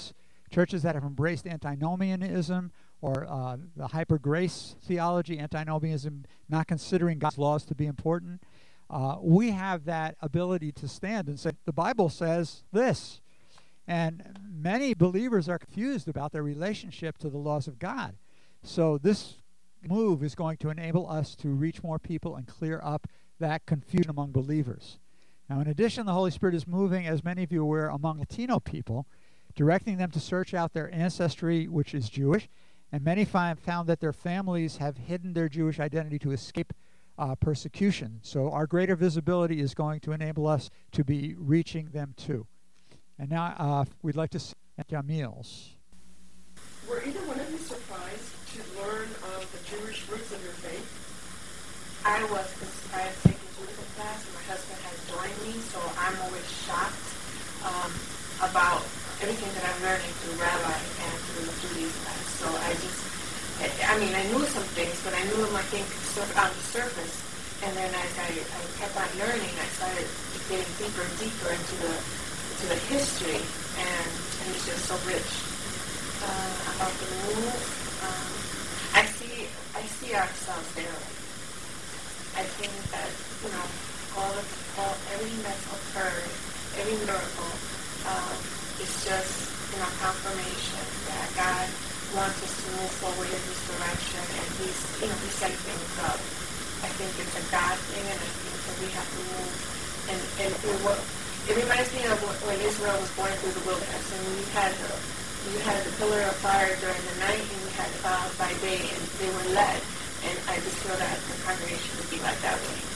churches that have embraced antinomianism or the hyper-grace theology, antinomianism, not considering God's laws to be important. We have that ability to stand and say, the Bible says this. And many believers are confused about their relationship to the laws of God. So this move is going to enable us to reach more people and clear up that confusion among believers. Now, in addition, the Holy Spirit is moving, as many of you are aware, among Latino people, directing them to search out their ancestry, which is Jewish, and many found that their families have hidden their Jewish identity to escape persecution. So our greater visibility is going to enable us to be reaching them too. And now we'd like to see Yamil's. Were either one of you surprised to learn of the Jewish roots of your faith? I was, because I had taken Judaism class and my husband had joined me, so I'm always shocked about everything that I'm learning through Rabbi and through Judaism class. So I knew some things, but I knew them, I think, on the surface. And then as I kept on learning, I started getting deeper and deeper into the history, and it's just so rich. About the move, I see ourselves there. I think that, everything that's occurred, every miracle, is just, confirmation that God wants us to move forward in this direction, and He's setting things up. I think it's a God thing, and I think that we have to move. And it reminds me of when Israel was going through the wilderness, and you had the pillar of fire during the night, and you had cloud by day, and they were led. And I just feel that the congregation would be like that way.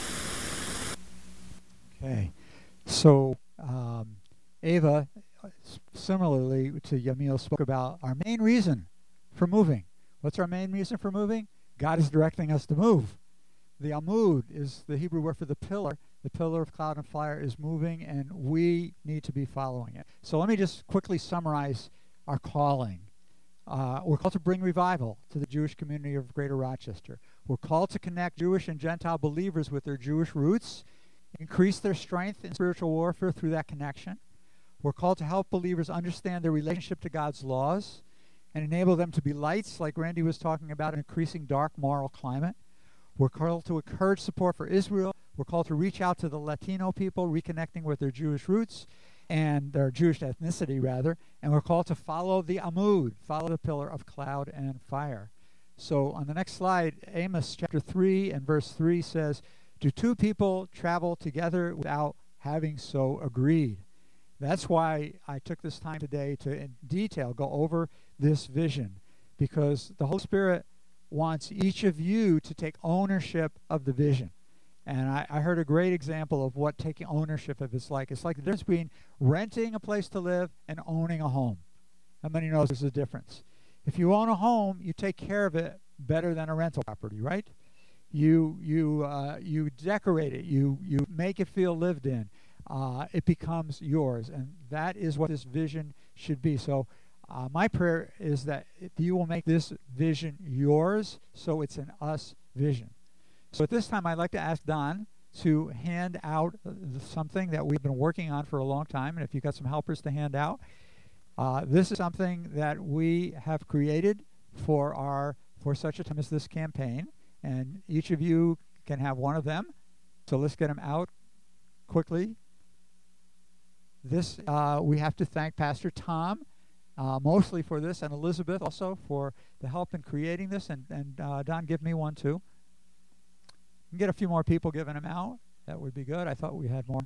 Okay. So Ava, similarly to Yamil, spoke about our main reason for moving. What's our main reason for moving? God is directing us to move. The Amud is the Hebrew word for the pillar. The pillar of cloud and fire is moving, and we need to be following it. So let me just quickly summarize our calling. We're called to bring revival to the Jewish community of Greater Rochester. We're called to connect Jewish and Gentile believers with their Jewish roots, increase their strength in spiritual warfare through that connection. We're called to help believers understand their relationship to God's laws and enable them to be lights, like Randy was talking about, in an increasing dark moral climate. We're called to encourage support for Israel. We're called to reach out to the Latino people, reconnecting with their Jewish roots and their Jewish ethnicity, rather. And we're called to follow the Amud, follow the pillar of cloud and fire. So on the next slide, Amos chapter 3 and verse 3 says, "Do two people travel together without having so agreed?" That's why I took this time today to, in detail, go over this vision, because the Holy Spirit wants each of you to take ownership of the vision. And I heard a great example of what taking ownership of is like. It's like the difference between renting a place to live and owning a home. How many knows there's a difference? If you own a home, you take care of it better than a rental property, right? You decorate it. You make it feel lived in. It becomes yours, and that is what this vision should be. So my prayer is that you will make this vision yours, so it's an us vision. So at this time, I'd like to ask Don to hand out something that we've been working on for a long time, and if you've got some helpers to hand out. This is something that we have created for such a time as this campaign, and each of you can have one of them. So let's get them out quickly. This we have to thank Pastor Tom mostly for this, and Elizabeth also for the help in creating this, and Don, give me one too. You can get a few more people giving them out. That would be good. I thought we had more.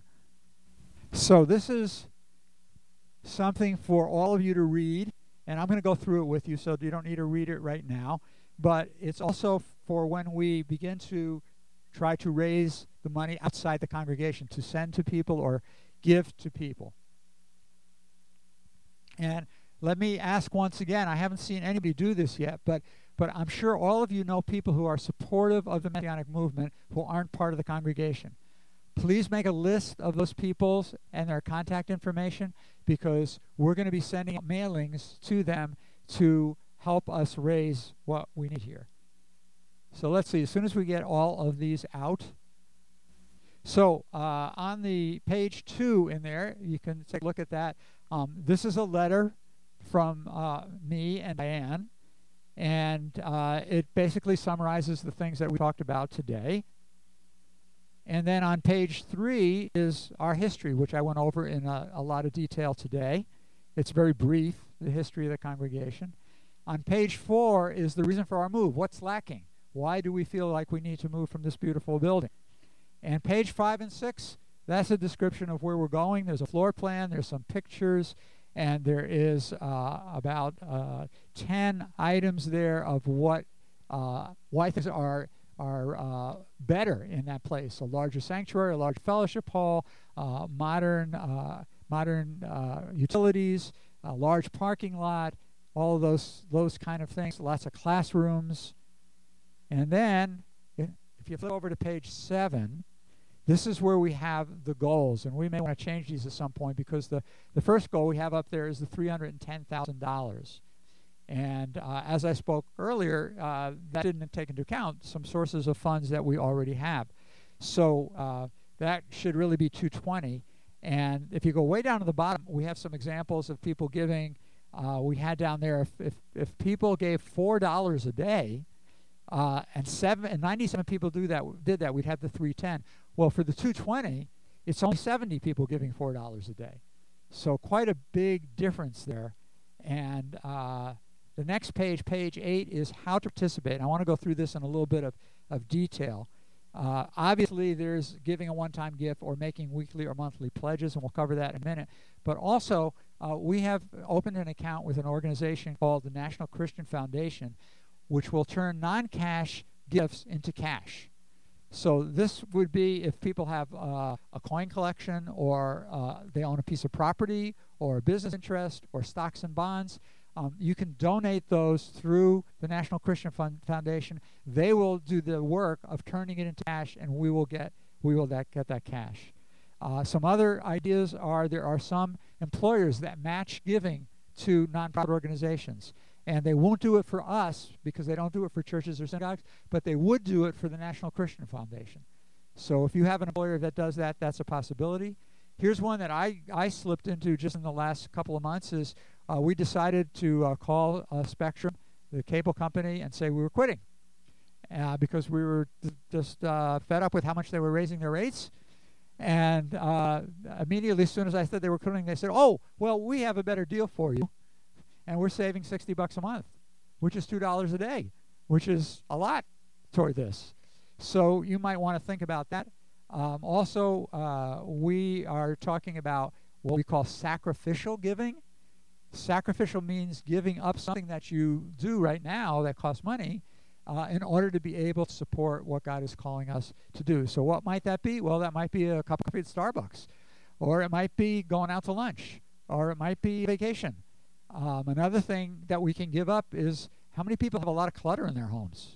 So this is something for all of you to read, and I'm going to go through it with you, so you don't need to read it right now. But it's also for when we begin to try to raise the money outside the congregation to send to people or give to people. And let me ask once again, I haven't seen anybody do this yet, but I'm sure all of you know people who are supportive of the Messianic movement who aren't part of the congregation. Please make a list of those people and their contact information, because we're going to be sending out mailings to them to help us raise what we need here. So let's see, as soon as we get all of these out. So on the page 2 in there, you can take a look at that. This is a letter from me and Diane, and it basically summarizes the things that we talked about today. And then on page 3 is our history, which I went over in a lot of detail today. It's very brief, the history of the congregation. On page 4 is the reason for our move. What's lacking? Why do we feel like we need to move from this beautiful building? And page 5 and 6, that's a description of where we're going. There's a floor plan, there's some pictures, and there is about 10 items there of why things are better in that place. A larger sanctuary, a large fellowship hall, modern utilities, a large parking lot, all of those kind of things, lots of classrooms. And then, if you flip over to page 7, this is where we have the goals, and we may want to change these at some point, because the first goal we have up there is the $310,000. And as I spoke earlier, that didn't take into account some sources of funds that we already have. So that should really be 220. And if you go way down to the bottom, we have some examples of people giving. We had down there, if people gave $4 a day, and 97 people did that, we'd have the 310. Well, for the 220, it's only 70 people giving $4 a day. So quite a big difference there. And the next page, page 8, is how to participate. And I want to go through this in a little bit of detail. Obviously, there's giving a one-time gift or making weekly or monthly pledges, and we'll cover that in a minute. But also, we have opened an account with an organization called the National Christian Foundation, which will turn non-cash gifts into cash. So this would be if people have a coin collection, or they own a piece of property, or a business interest, or stocks and bonds. You can donate those through the National Christian Foundation. They will do the work of turning it into cash, and we will get that cash. Some other ideas are, there are some employers that match giving to nonprofit organizations. And they won't do it for us because they don't do it for churches or synagogues, but they would do it for the National Christian Foundation. So if you have an employer that does that, that's a possibility. Here's one that I slipped into just in the last couple of months is we decided to call Spectrum, the cable company, and say we were quitting because we were just fed up with how much they were raising their rates. And immediately, as soon as I said they were quitting, they said, oh, well, we have a better deal for you. And we're saving $60 a month, which is $2 a day, which is a lot toward this. So you might want to think about that. Also, we are talking about what we call sacrificial giving. Sacrificial means giving up something that you do right now that costs money in order to be able to support what God is calling us to do. So what might that be? Well, that might be a cup of coffee at Starbucks, or it might be going out to lunch, or it might be vacation. Another thing that we can give up is, how many people have a lot of clutter in their homes?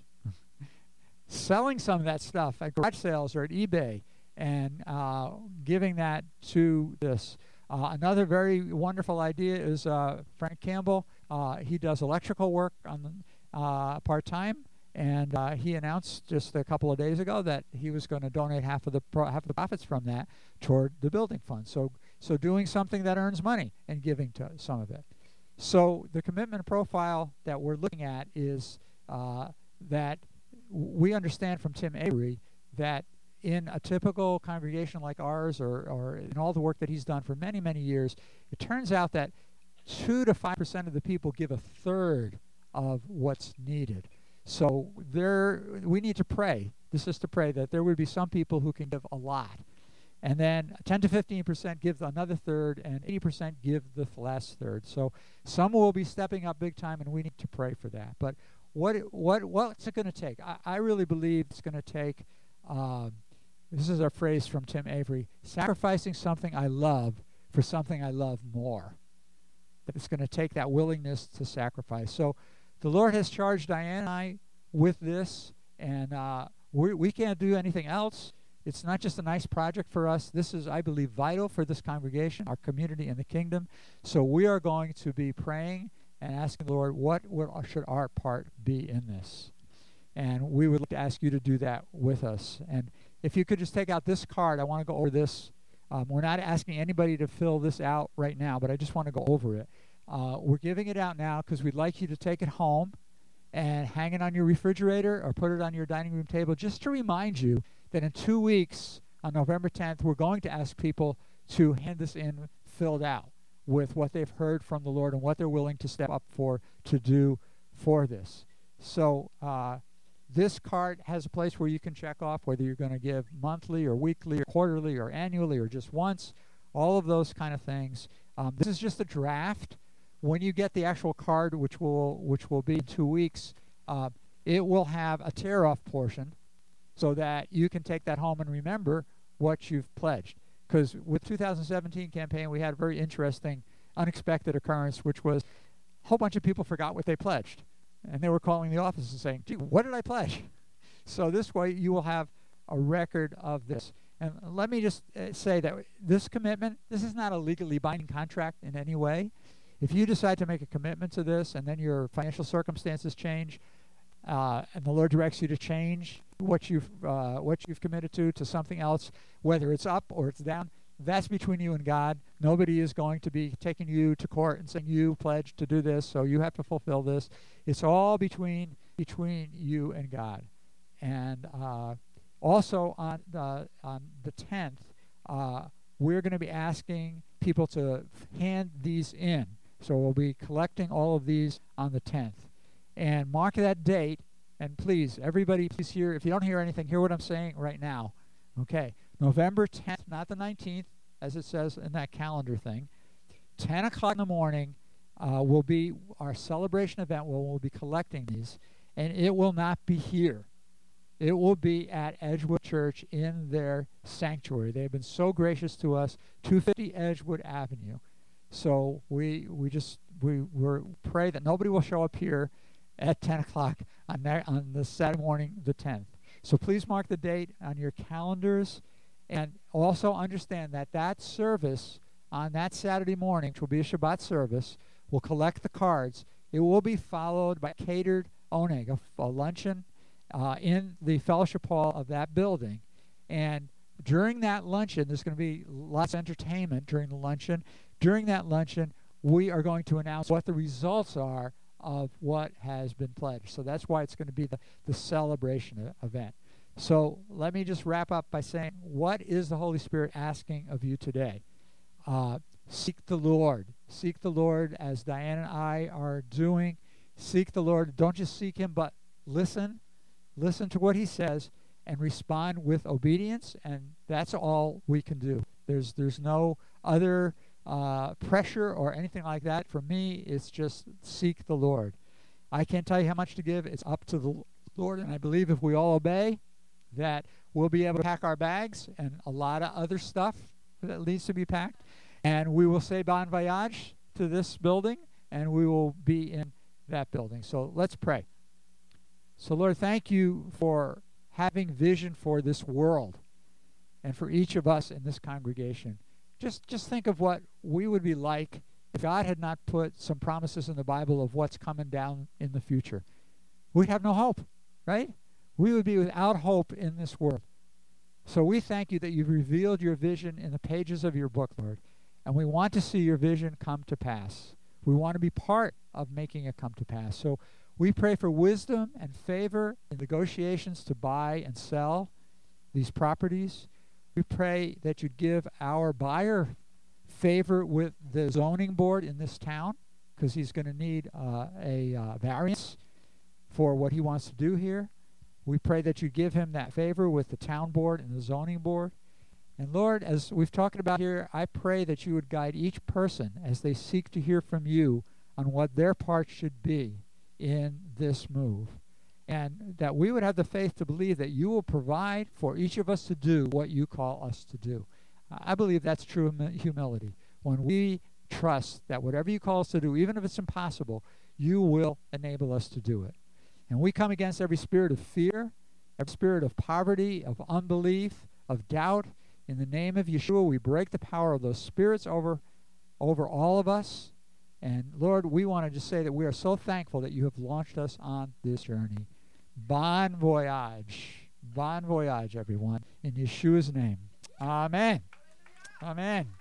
Selling some of that stuff at garage sales or at eBay and giving that to this. Another very wonderful idea is Frank Campbell. He does electrical work on part-time, and he announced just a couple of days ago that he was going to donate half of the profits from that toward the building fund. So doing something that earns money and giving to some of it. So the commitment profile that we're looking at is that we understand from Tim Avery that in a typical congregation like ours, or in all the work that he's done for many, many years, it turns out that 2 to 5% of the people give a third of what's needed. So we need to pray. This is to pray that there would be some people who can give a lot. And then 10 to 15% give another third, and 80% give the last third. So some will be stepping up big time, and we need to pray for that. But what's it going to take? I really believe it's going to take, this is a phrase from Tim Avery, sacrificing something I love for something I love more. That it's going to take that willingness to sacrifice. So the Lord has charged Diane and I with this, and we can't do anything else. It's not just a nice project for us. This is, I believe, vital for this congregation, our community, and the kingdom. So we are going to be praying and asking the Lord, what should our part be in this? And we would like to ask you to do that with us. And if you could just take out this card, I want to go over this. We're not asking anybody to fill this out right now, but I just want to go over it. We're giving it out now because we'd like you to take it home and hang it on your refrigerator or put it on your dining room table, just to remind you that in 2 weeks, on November 10th, we're going to ask people to hand this in filled out with what they've heard from the Lord and what they're willing to step up for to do for this. So this card has a place where you can check off whether you're going to give monthly or weekly or quarterly or annually or just once, all of those kind of things. This is just a draft. When you get the actual card, which will be in 2 weeks, it will have a tear-off portion so that you can take that home and remember what you've pledged. Because with 2017 campaign, we had a very interesting, unexpected occurrence, which was a whole bunch of people forgot what they pledged. And they were calling the office and saying, gee, what did I pledge? So this way you will have a record of this. And let me just say that this commitment, this is not a legally binding contract in any way. If you decide to make a commitment to this and then your financial circumstances change, and the Lord directs you to change what you've committed to something else, whether it's up or it's down, that's between you and God. Nobody is going to be taking you to court and saying you pledged to do this, so you have to fulfill this. It's all between you and God. And also on the 10th, we're going to be asking people to hand these in. So we'll be collecting all of these on the 10th. And mark that date, and please, everybody, please hear, if you don't hear anything, hear what I'm saying right now. Okay, November 10th, not the 19th, as it says in that calendar thing. 10 o'clock in the morning will be our celebration event where we'll be collecting these, and it will not be here. It will be at Edgewood Church in their sanctuary. They've been so gracious to us, 250 Edgewood Avenue. So we pray that nobody will show up here at 10 o'clock on the Saturday morning, the 10th. So please mark the date on your calendars, and also understand that that service on that Saturday morning, which will be a Shabbat service, will collect the cards. It will be followed by catered oneg, a luncheon in the fellowship hall of that building. And during that luncheon, there's going to be lots of entertainment during the luncheon. During that luncheon, we are going to announce what the results are of what has been pledged. So that's why it's going to be the celebration event. So let me just wrap up by saying, what is the Holy Spirit asking of you today? Seek the Lord. Seek the Lord as Diane and I are doing. Seek the Lord. Don't just seek Him, but listen. Listen to what He says and respond with obedience, and that's all we can do. There's no other pressure or anything like that. For me, it's just seek the Lord. I can't tell you how much to give. It's up to the Lord, and I believe if we all obey, that we'll be able to pack our bags and a lot of other stuff that needs to be packed, and we will say bon voyage to this building, and we will be in that building. So let's pray. So Lord, thank you for having vision for this world and for each of us in this congregation. Just think of what we would be like if God had not put some promises in the Bible of what's coming down in the future. We'd have no hope, right? We would be without hope in this world. So we thank you that you've revealed your vision in the pages of your book, Lord, and we want to see your vision come to pass. We want to be part of making it come to pass. So we pray for wisdom and favor in negotiations to buy and sell these properties. We pray that you'd give our buyer favor with the zoning board in this town, because he's going to need a variance for what he wants to do here. We pray that you give him that favor with the town board and the zoning board. And Lord, as we've talked about here, I pray that you would guide each person as they seek to hear from you on what their part should be in this move. And that we would have the faith to believe that you will provide for each of us to do what you call us to do. I believe that's true humility. When we trust that whatever you call us to do, even if it's impossible, you will enable us to do it. And we come against every spirit of fear, every spirit of poverty, of unbelief, of doubt. In the name of Yeshua, we break the power of those spirits over all of us. And Lord, we want to just say that we are so thankful that you have launched us on this journey. Bon voyage. Bon voyage, everyone. In Yeshua's name. Amen. Amen.